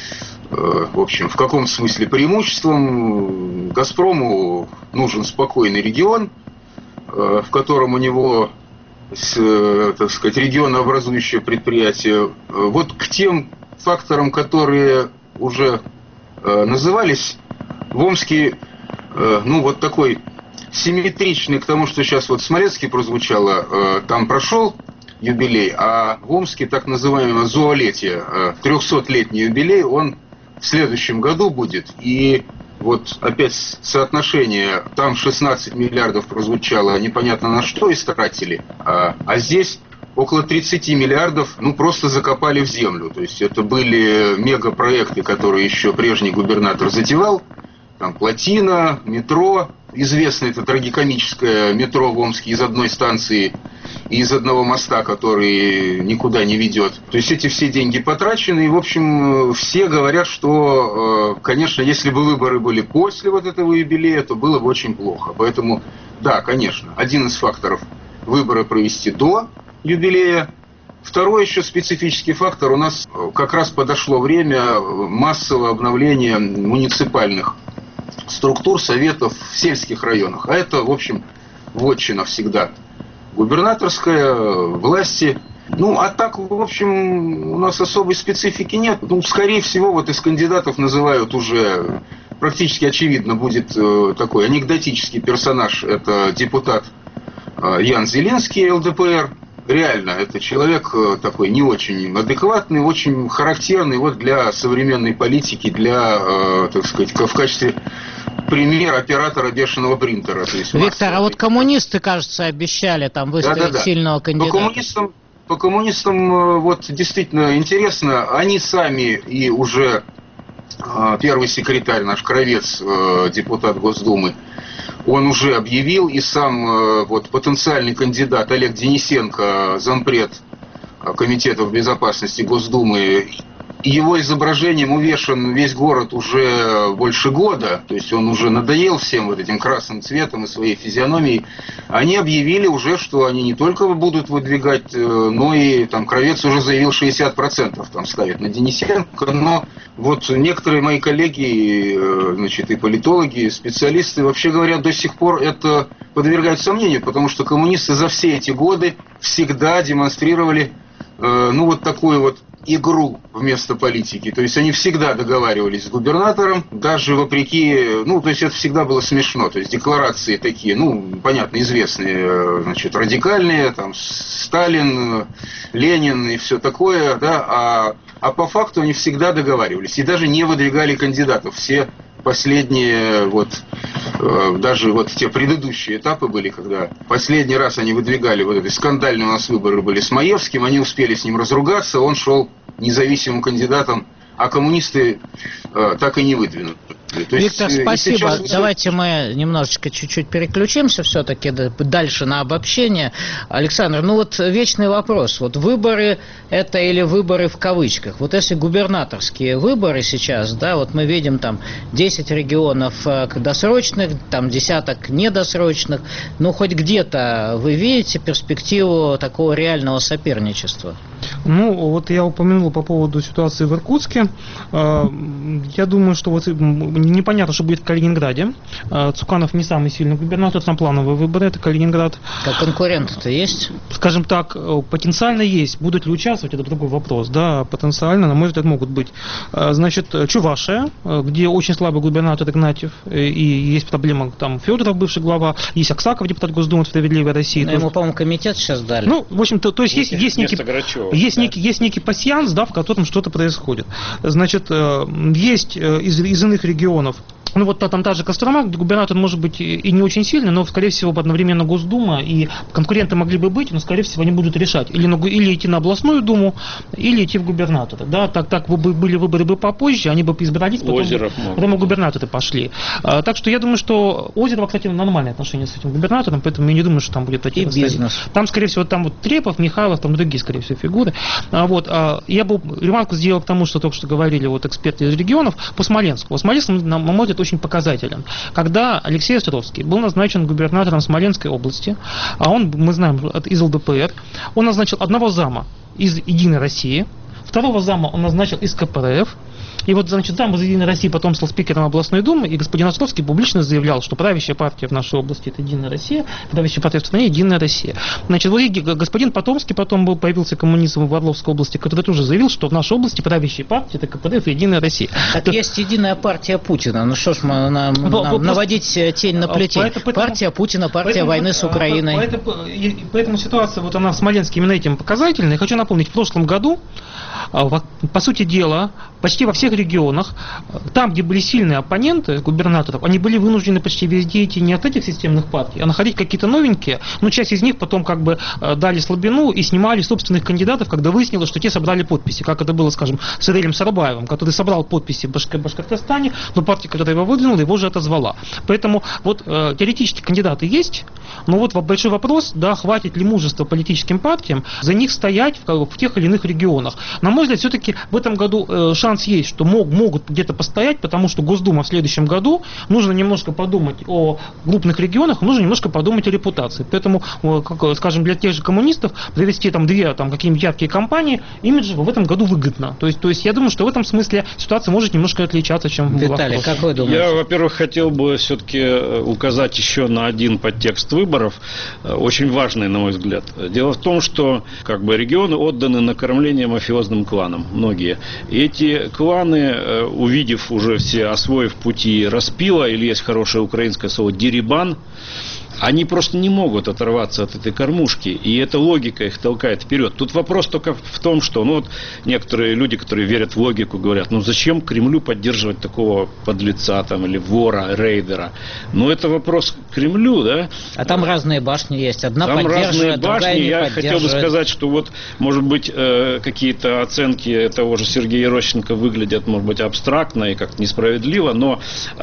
Speaker 7: В общем, в каком смысле преимуществом? «Газпрому» нужен спокойный регион, в котором у него, так сказать, регионообразующее предприятие. Вот к тем факторам, которые уже назывались, в Омске, ну, вот такой симметричный к тому, что сейчас вот в Смоленске прозвучало, там прошел юбилей, а в Омске так называемое зоолетие, 300-летний юбилей, он в следующем году будет. И вот опять соотношение, там 16 миллиардов прозвучало, непонятно на что истратили, а здесь около 30 миллиардов, ну, просто закопали в землю. То есть это были мегапроекты, которые еще прежний губернатор затевал, там плотина, метро. Известно это трагикомическое метро в Омске из одной станции и из одного моста, который никуда не ведет. То есть эти все деньги потрачены. И, в общем, все говорят, что, конечно, если бы выборы были после вот этого юбилея, то было бы очень плохо. Поэтому, да, конечно, один из факторов — выборы провести до юбилея. Второй еще специфический фактор — у нас как раз подошло время массового обновления муниципальных структур, советов в сельских районах. А это, в общем, вотчина всегда губернаторская, власти. Ну, а так, в общем, у нас особой специфики нет. Ну, скорее всего, вот из кандидатов называют уже, практически очевидно, будет такой анекдотический персонаж. Это депутат Ян Зеленский, ЛДПР. Реально, это человек такой не очень адекватный, очень характерный вот для современной политики, для, так сказать, в качестве примера оператора бешеного принтера. То есть
Speaker 2: Виктор, а вот коммунисты, кажется, обещали там выставить сильного кандидата.
Speaker 7: По коммунистам вот действительно интересно, они сами и уже первый секретарь наш Кравец, депутат Госдумы, он уже объявил, и сам вот потенциальный кандидат Олег Денисенко, зампред Комитета безопасности Госдумы, его изображением увешан весь город уже больше года, то есть он уже надоел всем вот этим красным цветом и своей физиономией. Они объявили уже, что они не только будут выдвигать, но и там Кравец уже заявил 60% там ставит на Денисенко, но вот некоторые мои коллеги, значит, и политологи, и специалисты, вообще говоря, до сих пор это подвергают сомнению, потому что коммунисты за все эти годы всегда демонстрировали, ну, вот такую вот игру вместо политики. То есть они всегда договаривались с губернатором, даже вопреки, ну, то есть это всегда было смешно. То есть декларации такие, ну, понятно, известные, значит, радикальные, там, Сталин, Ленин и все такое, да, а по факту они всегда договаривались и даже не выдвигали кандидатов. Все последние вот даже вот те предыдущие этапы были, когда последний раз они выдвигали вот эти скандальные у нас выборы были с Маевским, они успели с ним разругаться, он шел независимым кандидатом, а коммунисты так и не выдвинут. То
Speaker 2: Виктор,
Speaker 7: есть,
Speaker 2: спасибо.
Speaker 7: сейчас...
Speaker 2: Давайте мы немножечко чуть-чуть переключимся все-таки дальше на обобщение. Александр, ну вот вечный вопрос. Вот выборы это или выборы в кавычках? Вот если губернаторские выборы сейчас, да, вот мы видим там 10 регионов досрочных, там десяток недосрочных, ну хоть где-то вы видите перспективу такого реального соперничества?
Speaker 3: Ну, вот я упомянул по поводу ситуации в Иркутске. Я думаю, что вот непонятно, что будет в Калининграде. Цуканов не самый сильный губернатор, там плановые выборы, это Калининград.
Speaker 2: Как конкуренты-то есть?
Speaker 3: Скажем так, потенциально есть. Будут ли участвовать, это другой вопрос. Да, потенциально, на мой взгляд, могут быть. Значит, Чувашия, где очень слабый губернатор Игнатьев, и есть проблема, там Федоров, бывший глава, есть Аксаков, депутат Госдумы «Справедливой России».
Speaker 2: Но ему, по-моему, комитет сейчас дали.
Speaker 3: Ну, в общем-то, то есть есть некий пассианс, да, в котором что-то происходит. Значит, есть из иных регионов, ну вот там та же Кострома, где губернатор может быть и не очень сильный, но, скорее всего, одновременно Госдума, и конкуренты могли бы быть, но, скорее всего, они будут решать или идти на областную думу, или идти в губернатора. Да, так были выборы бы попозже, они бы избрались, потом губернаторы пошли. Так что я думаю, что Озерова, кстати, нормальные отношения с этим губернатором, поэтому я не думаю, что там будет такие
Speaker 2: бизнес.
Speaker 3: Там, скорее всего, там вот Трепов, Михайлов, там другие, скорее всего, фигуры. Вот. Я бы ремарку сделал к тому, что только что говорили вот эксперты из регионов по Смоленску. Смоленск, на мой взгляд, очень показателен. Когда Алексей Островский был назначен губернатором Смоленской области, а он, мы знаем, из ЛДПР, он назначил одного зама из «Единой России», второго зама он назначил из КПРФ. И вот, значит, зам из «Единой России» потом стал спикером областной думы, и господин Островский публично заявлял, что правящая партия в нашей области – это «Единая Россия», правящая партия в стране – «Единая Россия». Значит, вот господин Потомский потом появился коммунизм в Орловской области, который тоже заявил, что в нашей области правящая партия – это КПРФ и «Единая Россия».
Speaker 2: Так есть «Единая партия Путина». Ну что ж, наводить тень на плетень. Партия Путина, партия войны с Украиной.
Speaker 3: Поэтому ситуация, вот она в Смоленске именно этим показательна. Я хочу напомнить, в прошлом году, по сути дела, почти во всех регионах, там, где были сильные оппоненты губернаторов, они были вынуждены почти везде идти не от этих системных партий, а находить какие-то новенькие, но часть из них потом как бы дали слабину и снимали собственных кандидатов, когда выяснилось, что те собрали подписи, как это было, скажем, с Ирелем Сарабаевым, который собрал подписи в Башкортостане, но партия, которая его выдвинула, его же отозвала. Поэтому вот теоретически кандидаты есть, но вот большой вопрос, да, хватит ли мужества политическим партиям за них стоять в тех или иных регионах. На мой взгляд, все-таки в этом году шанс есть, что могут где-то постоять, потому что Госдума в следующем году нужно немножко подумать о крупных регионах, нужно немножко подумать о репутации. Поэтому, скажем, для тех же коммунистов провести там какие-нибудь яркие кампании имиджево в этом году выгодно. То есть я думаю, что в этом смысле ситуация может немножко отличаться, чем
Speaker 2: Виталий, как вы думаете?
Speaker 4: Я, во-первых, хотел бы все-таки указать еще на один подтекст выборов, очень важный, на мой взгляд. Дело в том, что регионы отданы на кормление мафиозным кланам, многие. И эти кланы, увидев уже все, освоив пути распила, или есть хорошее украинское слово «дерибан», они просто не могут оторваться от этой кормушки, и эта логика их толкает вперед. Тут вопрос только в том, что вот некоторые люди, которые верят в логику, говорят, зачем Кремлю поддерживать такого подлеца или вора, рейдера? Это вопрос к Кремлю, да?
Speaker 2: А там разные башни есть, одна
Speaker 4: там
Speaker 2: поддерживает,
Speaker 4: другая не поддерживает. Я хотел бы сказать, что может быть, какие-то оценки того же Сергея Ерощенко выглядят, может быть, абстрактно и как-то несправедливо, но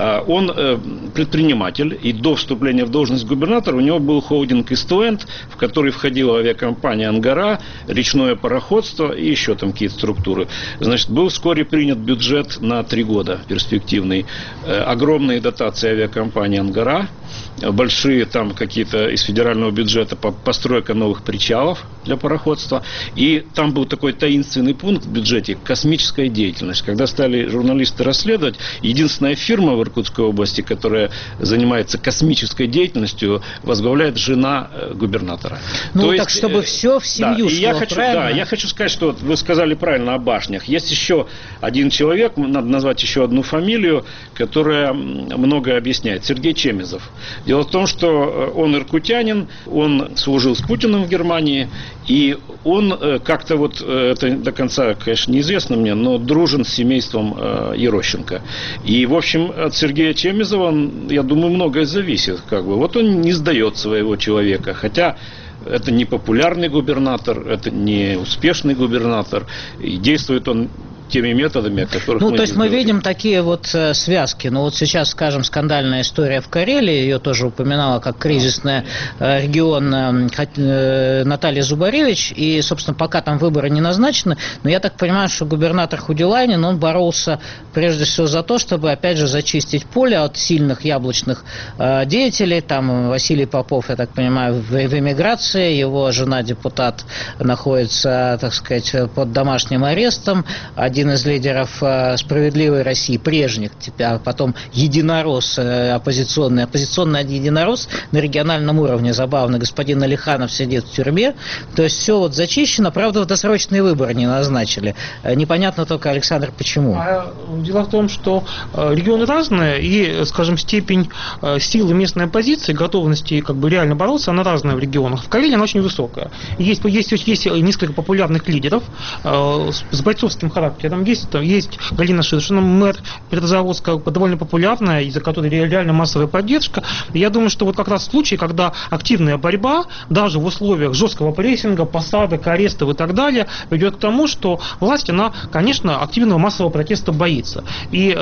Speaker 4: он предприниматель, и до вступления в должность губернатора у него был холдинг «Истленд», в который входила авиакомпания «Ангара», речное пароходство и еще там какие-то структуры. Значит, был вскоре принят бюджет на 3 года перспективный. Огромные дотации авиакомпании «Ангара», большие там какие-то из федерального бюджета постройка новых причалов для пароходства. И там был такой таинственный пункт в бюджете – космическая деятельность. Когда стали журналисты расследовать, единственная фирма в Иркутской области, которая занимается космической деятельностью, возглавляет жена губернатора.
Speaker 2: Чтобы все в семью шло, правильно?
Speaker 4: Я хочу сказать, что вы сказали правильно о башнях. Есть еще один человек, надо назвать еще одну фамилию, которая многое объясняет. Сергей Чемезов. Дело в том, что он иркутянин, он служил с Путиным в Германии, и он как-то вот, это до конца, конечно, неизвестно мне, но дружен с семейством Ерощенко. И, в общем, от Сергея Чемизова, я думаю, многое зависит. Вот он не сдает своего человека, хотя это не популярный губернатор, это не успешный губернатор, и действует он теми методами, о которых
Speaker 2: то есть мы видим такие вот связки. Вот сейчас, скажем, скандальная история в Карелии, ее тоже упоминала как кризисный регион Наталья Зубаревич, и, собственно, пока там выборы не назначены, но я так понимаю, что губернатор Худилайнин, он боролся прежде всего за то, чтобы, опять же, зачистить поле от сильных яблочных деятелей. Там Василий Попов, я так понимаю, в эмиграции, его жена-депутат находится, так сказать, под домашним арестом. Один из лидеров «Справедливой России», прежних, а потом единорос, оппозиционный единорос на региональном уровне, забавно, господин Алиханов сидит в тюрьме. То есть все вот зачищено, правда, досрочные выборы не назначили. Непонятно только, Александр, почему.
Speaker 3: Дело в том, что регионы разные, и, скажем, степень силы местной оппозиции, готовности реально бороться, она разная в регионах. В Карелии она очень высокая. Есть несколько популярных лидеров с бойцовским характером. Есть Галина Ширшина, мэр Петрозаводска, довольно популярная, из-за которой реально массовая поддержка. И я думаю, что вот как раз в случае, когда активная борьба, даже в условиях жесткого прессинга, посадок, арестов и так далее, ведет к тому, что власть, она, конечно, активного массового протеста боится. И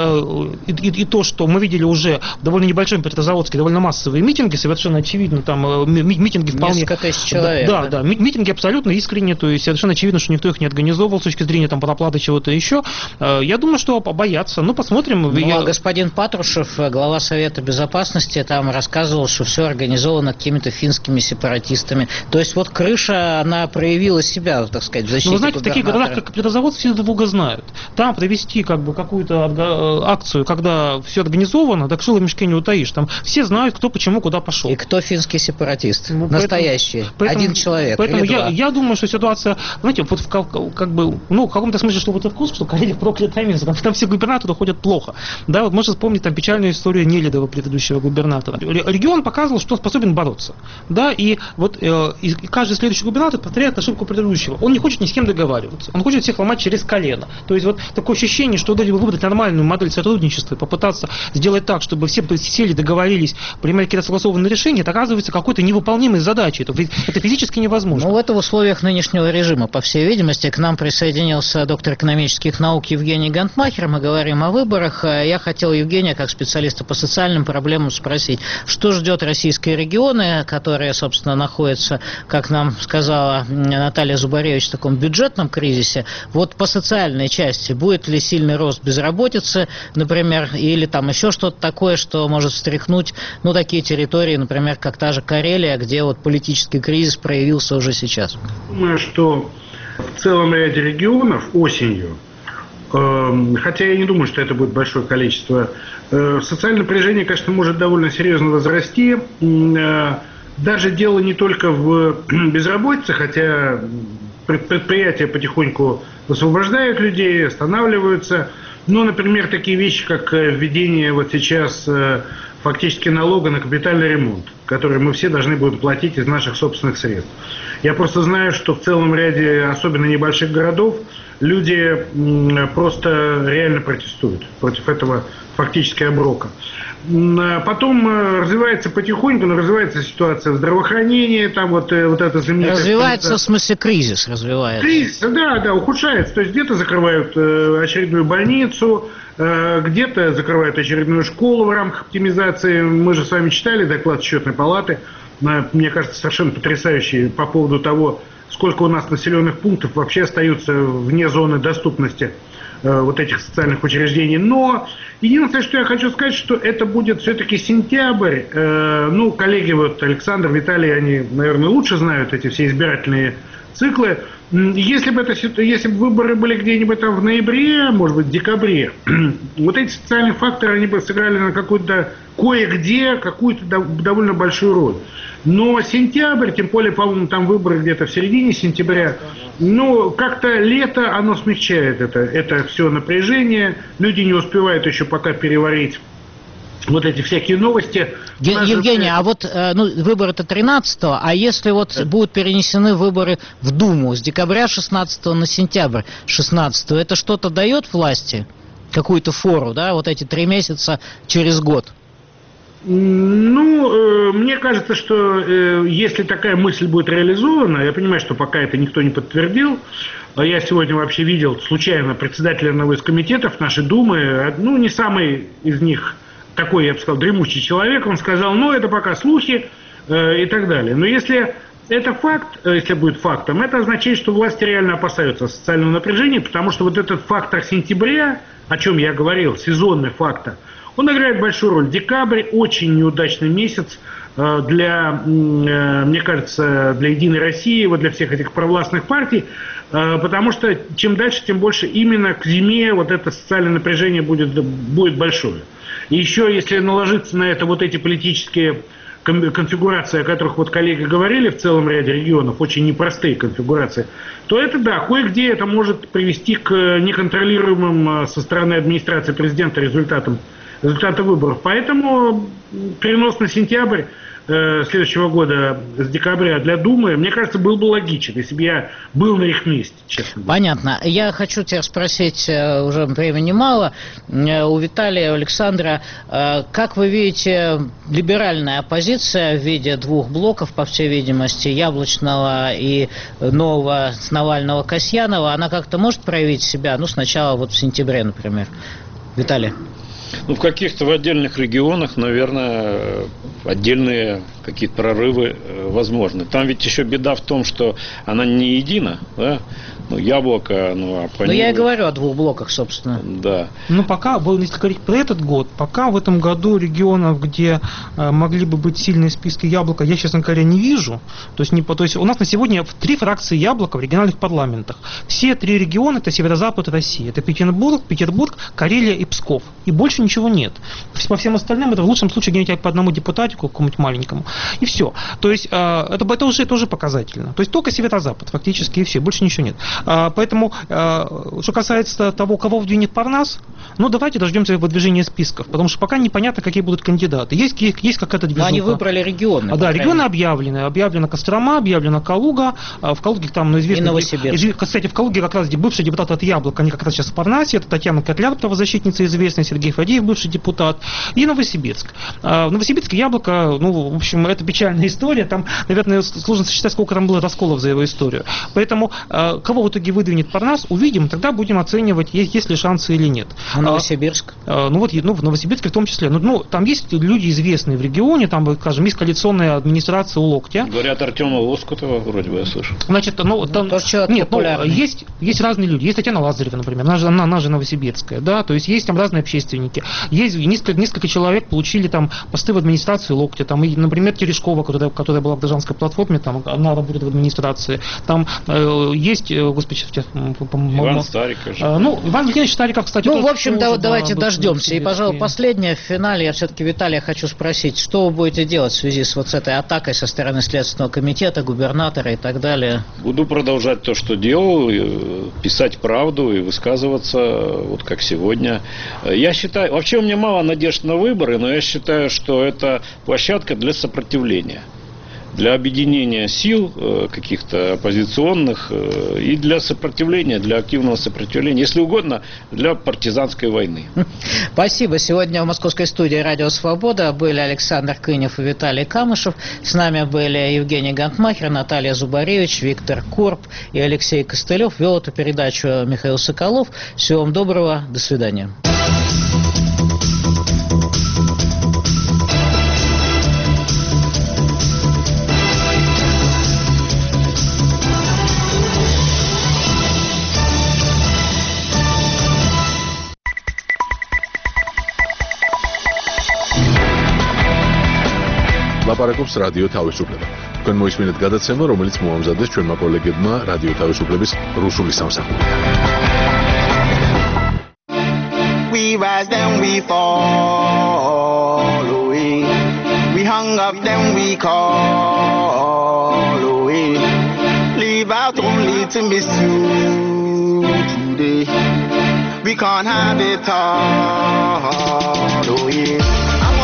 Speaker 3: то, что мы видели уже в довольно небольшом Петрозаводске, довольно массовые митинги, совершенно очевидно, там митинги вполне...
Speaker 2: Несколько тысяч человек.
Speaker 3: Да, митинги абсолютно искренние, то есть совершенно очевидно, что никто их не организовывал с точки зрения проплаты чего-то еще. Я думаю, что боятся. Посмотрим.
Speaker 2: А господин Патрушев, глава Совета Безопасности, там рассказывал, что все организовано какими-то финскими сепаратистами. То есть вот крыша, она проявила себя, так сказать, в защите
Speaker 3: губернатора. Вы знаете, в таких городах, как Петрозаводск, все друг друга знают. Там провести какую-то акцию, когда все организовано, так шило в мешке не утаишь. Там все знают, кто почему куда пошел.
Speaker 2: И кто финский сепаратист? Настоящий. Один человек.
Speaker 3: Поэтому я думаю, что ситуация, знаете, вот в каком-то смысле, что вот этот вкус, что Карелия проклятое место, там все губернаторы ходят плохо. Да, вот можно вспомнить там печальную историю Нелидова, предыдущего губернатора. Регион показывал, что способен бороться. Да, и вот и каждый следующий губернатор повторяет ошибку предыдущего. Он не хочет ни с кем договариваться. Он хочет всех ломать через колено. То есть вот такое ощущение, что удалось выбрать нормальную модель сотрудничества и попытаться сделать так, чтобы все сели, договорились, принимали какие-то согласованные решения, это оказывается какой-то невыполнимой задачей. Это физически невозможно.
Speaker 2: Это в условиях нынешнего режима, по всей видимости. К нам присоединился доктор экономических наук Евгений Гантмахер. Мы говорим о выборах. Я хотел Евгения, как специалиста по социальным проблемам, спросить, что ждет российские регионы, которые, собственно, находятся, как нам сказала Наталья Зубаревич, в таком бюджетном кризисе. Вот по социальной части будет ли сильный рост безработицы, например, или там еще что-то такое, что может встряхнуть, такие территории, например, как та же Карелия, где вот политический кризис проявился уже сейчас?
Speaker 8: Думаю, что в целом ряде регионов осенью, хотя я не думаю, что это будет большое количество, социальное напряжение, конечно, может довольно серьезно возрасти. Даже дело не только в безработице, хотя предприятия потихоньку освобождают людей, останавливаются. Но, например, такие вещи, как введение вот сейчас фактически налога на капитальный ремонт, который мы все должны будем платить из наших собственных средств. Я просто знаю, что в целом ряде, особенно небольших городов, люди просто реально протестуют против этого фактически оброка. Потом развивается потихоньку, но развивается ситуация в здравоохранении, там вот это знаменитое...
Speaker 2: Развивается, в смысле, кризис развивается.
Speaker 8: Кризис, да, ухудшается. То есть где-то закрывают очередную больницу, где-то закрывают очередную школу в рамках оптимизации. Мы же с вами читали доклад Счетной палаты, мне кажется, совершенно потрясающий по поводу того, сколько у нас населенных пунктов вообще остаются вне зоны доступности вот этих социальных учреждений. Но единственное, что я хочу сказать, что это будет все-таки сентябрь. Коллеги, Александр, Виталий, они, наверное, лучше знают эти все избирательные циклы. Если бы выборы были где-нибудь там в ноябре, может быть, в декабре, вот эти социальные факторы, они бы сыграли на какую-то довольно большую роль. Но сентябрь, тем более, по-моему, там выборы где-то в середине сентября, как-то лето, оно смягчает это все напряжение. Люди не успевают еще пока переварить вот эти всякие новости.
Speaker 2: Евгений, а вот выборы-то 13-го, а если вот будут перенесены выборы в Думу с декабря 16 на сентябрь 16, это что-то дает власти? Какую-то фору, да, вот эти 3 месяца через год?
Speaker 8: Ну, мне кажется, что если такая мысль будет реализована, я понимаю, что пока это никто не подтвердил, я сегодня вообще видел случайно председателя одного из комитетов нашей Думы, ну, не самый из них такой, я бы сказал, дремучий человек, он сказал, ну, это пока слухи и так далее. Но если это факт, если будет фактом, это означает, что власти реально опасаются социального напряжения, потому что вот этот фактор сентября, о чем я говорил, сезонный фактор, он играет большую роль. Декабрь очень неудачный месяц для, мне кажется, для «Единой России», вот для всех этих провластных партий, потому что чем дальше, тем больше именно к зиме вот это социальное напряжение будет большое. И еще, если наложиться на это вот эти политические конфигурации, о которых вот коллеги говорили в целом ряде регионов, очень непростые конфигурации, то это, да, кое-где это может привести к неконтролируемым со стороны администрации президента результаты выборов. Поэтому перенос на сентябрь следующего года с декабря для Думы, мне кажется, был бы логичен, если бы я был на их месте, честно говоря.
Speaker 2: Понятно. Я хочу тебя спросить, уже времени мало, у Виталия, у Александра, как вы видите, либеральная оппозиция в виде 2 блоков, по всей видимости, Яблочного и нового Навального-Касьянова, она как-то может проявить себя, ну, сначала вот в сентябре, например? Виталий.
Speaker 4: Ну, в каких-то в отдельных регионах, наверное, отдельные какие-то прорывы возможны. Там ведь еще беда в том, что она не едина, да? Ну, Яблоко,
Speaker 2: Ну, я и говорю о 2 блоках, собственно.
Speaker 4: Да.
Speaker 3: Ну, пока, если говорить про этот год, пока в этом году регионов, где могли бы быть сильные списки Яблока, я, честно говоря, не вижу. То есть у нас на сегодня 3 фракции Яблока в региональных парламентах. Все 3 региона – это северо-запад России. Это Петербург, Карелия и Псков. И больше ничего нет. По всем остальным это в лучшем случае где-нибудь по одному депутатику, какому-нибудь маленькому. И все. То есть это уже показательно. То есть только северо-запад фактически и все. Больше ничего нет. Поэтому, что касается того, кого выдвинет Парнас, ну, давайте дождемся выдвижения списков, потому что пока непонятно, какие будут кандидаты. Есть какая-то движуха.
Speaker 2: Но они выбрали регионы.
Speaker 3: Да, регионы объявлены. Объявлена Кострома, объявлена Калуга. В Калуге там, известно...
Speaker 2: И Новосибирск.
Speaker 3: Кстати, в Калуге как раз бывший депутат от Яблока, они как раз сейчас в Парнасе. Это Татьяна Котляр, правозащитница известная, Сергей Фадеев, бывший депутат. И Новосибирск. В Новосибирске Яблоко, ну, в общем, это печальная история. Там, наверное, сложно сосчитать, сколько там было расколов за его историю. Поэтому, кого в итоге выдвинет Парнас, увидим, тогда будем оценивать, есть ли шансы или нет.
Speaker 2: А Новосибирск?
Speaker 3: В Новосибирске в том числе. Ну, там есть люди известные в регионе, там, скажем, есть коалиционная администрация у Локтя.
Speaker 4: Говорят, Артема Лоскутова, вроде бы я слышу.
Speaker 3: Значит,
Speaker 2: тоже человек популярный.
Speaker 3: Есть разные люди. Есть Татьяна Лазарева, например, она же новосибирская, да, то есть там разные общественники. Есть несколько человек получили там посты в администрации Локтя, там, и, например, Терешкова, которая была в Дожанской платформе, там, она работает в администрации. Там есть,
Speaker 4: Иван Стариков.
Speaker 3: Иван Евгеньевич Стариков, кстати,
Speaker 2: в общем, давайте дождемся. И, пожалуй, последнее, в финале, я все-таки Виталия хочу спросить, что вы будете делать в связи с вот этой атакой со стороны Следственного комитета, губернатора и так далее?
Speaker 4: Буду продолжать то, что делал, писать правду и высказываться, вот как сегодня. Я считаю, вообще у меня мало надежд на выборы, но я считаю, что это площадка для сопротивления, для объединения сил каких-то оппозиционных и для сопротивления, для активного сопротивления, если угодно, для партизанской войны.
Speaker 2: Спасибо. Сегодня в московской студии «Радио Свобода» были Александр Кынев и Виталий Камышев. С нами были Евгений Гантмахер, Наталья Зубаревич, Виктор Корп и Алексей Костылев. Вел эту передачу Михаил Соколов. Всего вам доброго. До свидания.
Speaker 1: ლაპარაკობს რადიო თავისუფლება. თქვენ მოისმინეთ გადაცემა, რომელიც მოამზადეს ჩვენმა კოლეგებმა რადიო თავისუფლების რუსული სამსახურიდან.
Speaker 9: We rise then we fall away. We hung up then we call away. Leave out only to miss you today. We can't have it all away.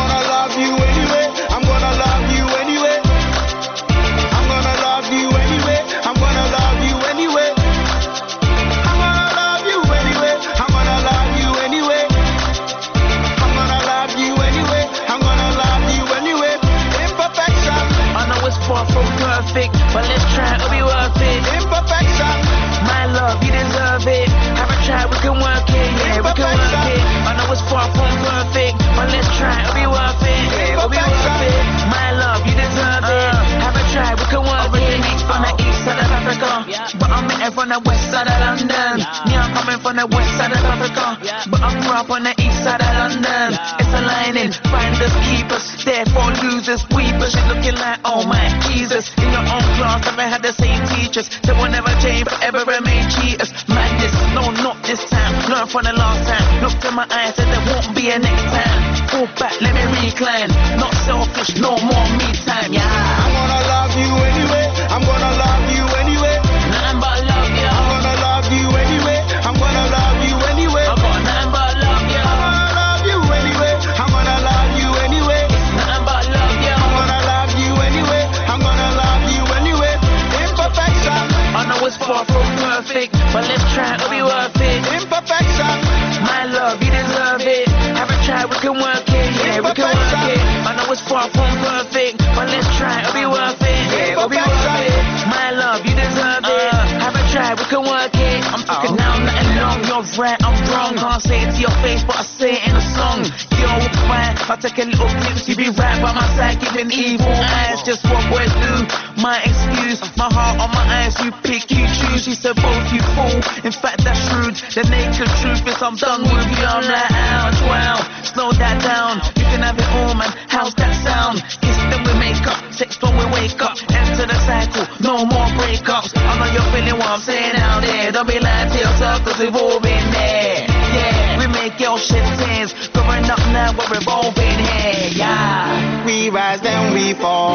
Speaker 10: but let's try, it'll be worth it.
Speaker 9: Imperfection.
Speaker 10: My love, you deserve it. Haven't tried, we can work it, yeah, we can work it. I know it's far from perfect, but let's try, it'll be worth it, yeah, it'll be worth it. My love, you deserve it. Haven't tried, we can work it. On the east side of Africa, but I'm in from the west side of London. Yeah, I'm coming from the west side of Africa, but I grew up on the east side of London. It's aligning, finders, keepers, therefore losers, weepers. You're looking like, oh my Jesus. In your own class, never had the same teachers. They will never change, forever remain cheaters. Madness, no, not this time. Learn from the last time. Looked in my eyes, said there won't be a next time. Fall back, let me recline. Not selfish, no more me time. Yeah,
Speaker 9: I'm gonna love you anyway. I'm gonna love you anyway.
Speaker 10: Nothing but love, yeah.
Speaker 9: I'm gonna love you anyway. I'm gonna love you anyway.
Speaker 10: I got nothing but love, yeah.
Speaker 9: I'm gonna love you anyway. I'm gonna love you anyway.
Speaker 10: Nothing but love, yeah.
Speaker 9: I'm gonna love you anyway. I'm gonna love you anyway. Imperfection.
Speaker 10: I know it's far from perfect, but let's try, it'll be worth it.
Speaker 9: Imperfection.
Speaker 10: My love, you deserve it. Haven't tried, we can work it, yeah, we can work it. I know it's far from perfect, but let's try, it'll be worth it, yeah, it'll be worth it. My love, you deserve it. Haven't tried, we can work it. I'm talking now, nothing long, you're right, I'm wrong. Can't say it to your face, but I say it in a song. You're fine, I'll take a little glimpse, you be right by my side, giving evil eyes, just what boys do. My excuse, my heart on my eyes, you pick, you choose. She said both you fool, in fact that's rude. The naked truth is I'm done with you. I'm like, ouch, wow, slow that down. You can have it all, man, how's that sound? Kiss then we make up, sex when we wake up. Enter the cycle, no more breakups. I know you're feeling what I'm saying out there. Don't be lying to yourself, cause we've all been there. Yeah, we make your shit tears. Growing up now, we're revolving here, yeah.
Speaker 9: We rise, then we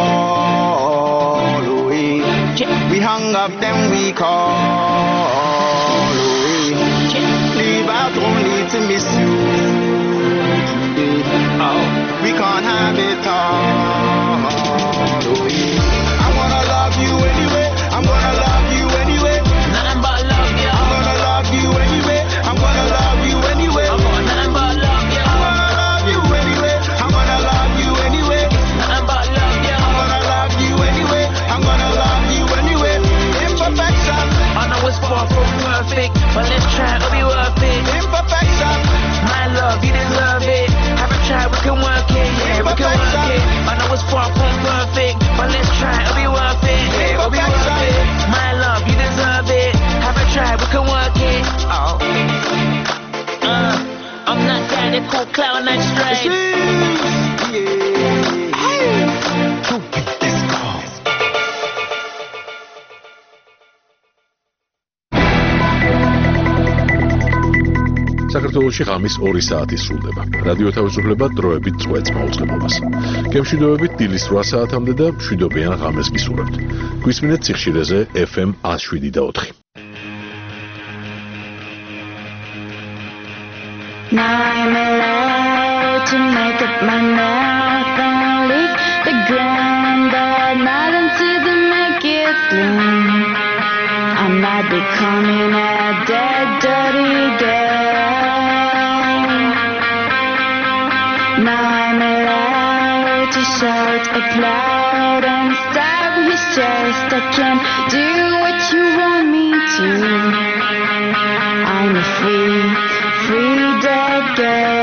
Speaker 9: fall away. We hung up, then we call away. Leave out only to miss you today. We can't have it all away. I'm gonna love you anyway. I'm gonna love you anyway.
Speaker 10: Nothing but love, yeah.
Speaker 9: I'm gonna love you anyway. I'm gonna love you anyway.
Speaker 10: I got nothing but love, yeah.
Speaker 9: I'm gonna love you anyway. I'm gonna love you anyway.
Speaker 10: Nothing but love, yeah.
Speaker 9: I'm gonna love you anyway. I'm gonna love you anyway. Imperfection.
Speaker 10: I know it's far from perfect, but let's try, it'll be worth it.
Speaker 9: Imperfection.
Speaker 10: My love, you deserve it. Haven't tried, we can work it, yeah, we can work it. I know it's far from perfect, but let's try, it'll be worth it, yeah, it'll be worth it. My love, you deserve it. Haven't tried, we can work it. I'm not daddy, cool cloud, night straight.
Speaker 1: საქართველოში ღამის 2 საათი სრულდება. რადიო თავისუფლება დროებით წვეთს მაუწყებლობას. გემშვიდობებით დილის 8 საათამდე და მშვიდობიან ღამეს გისურვებთ. გვისმინეთ სიხშირეზე FM 107.4.
Speaker 11: Now I'm allowed to make up my mouth and lick the ground, but not until they make it clean. I might be becoming a dead, dirty girl. Now I'm allowed to shout applaud and stab his chest. I can't do what you want me to. I'm a free dead girl.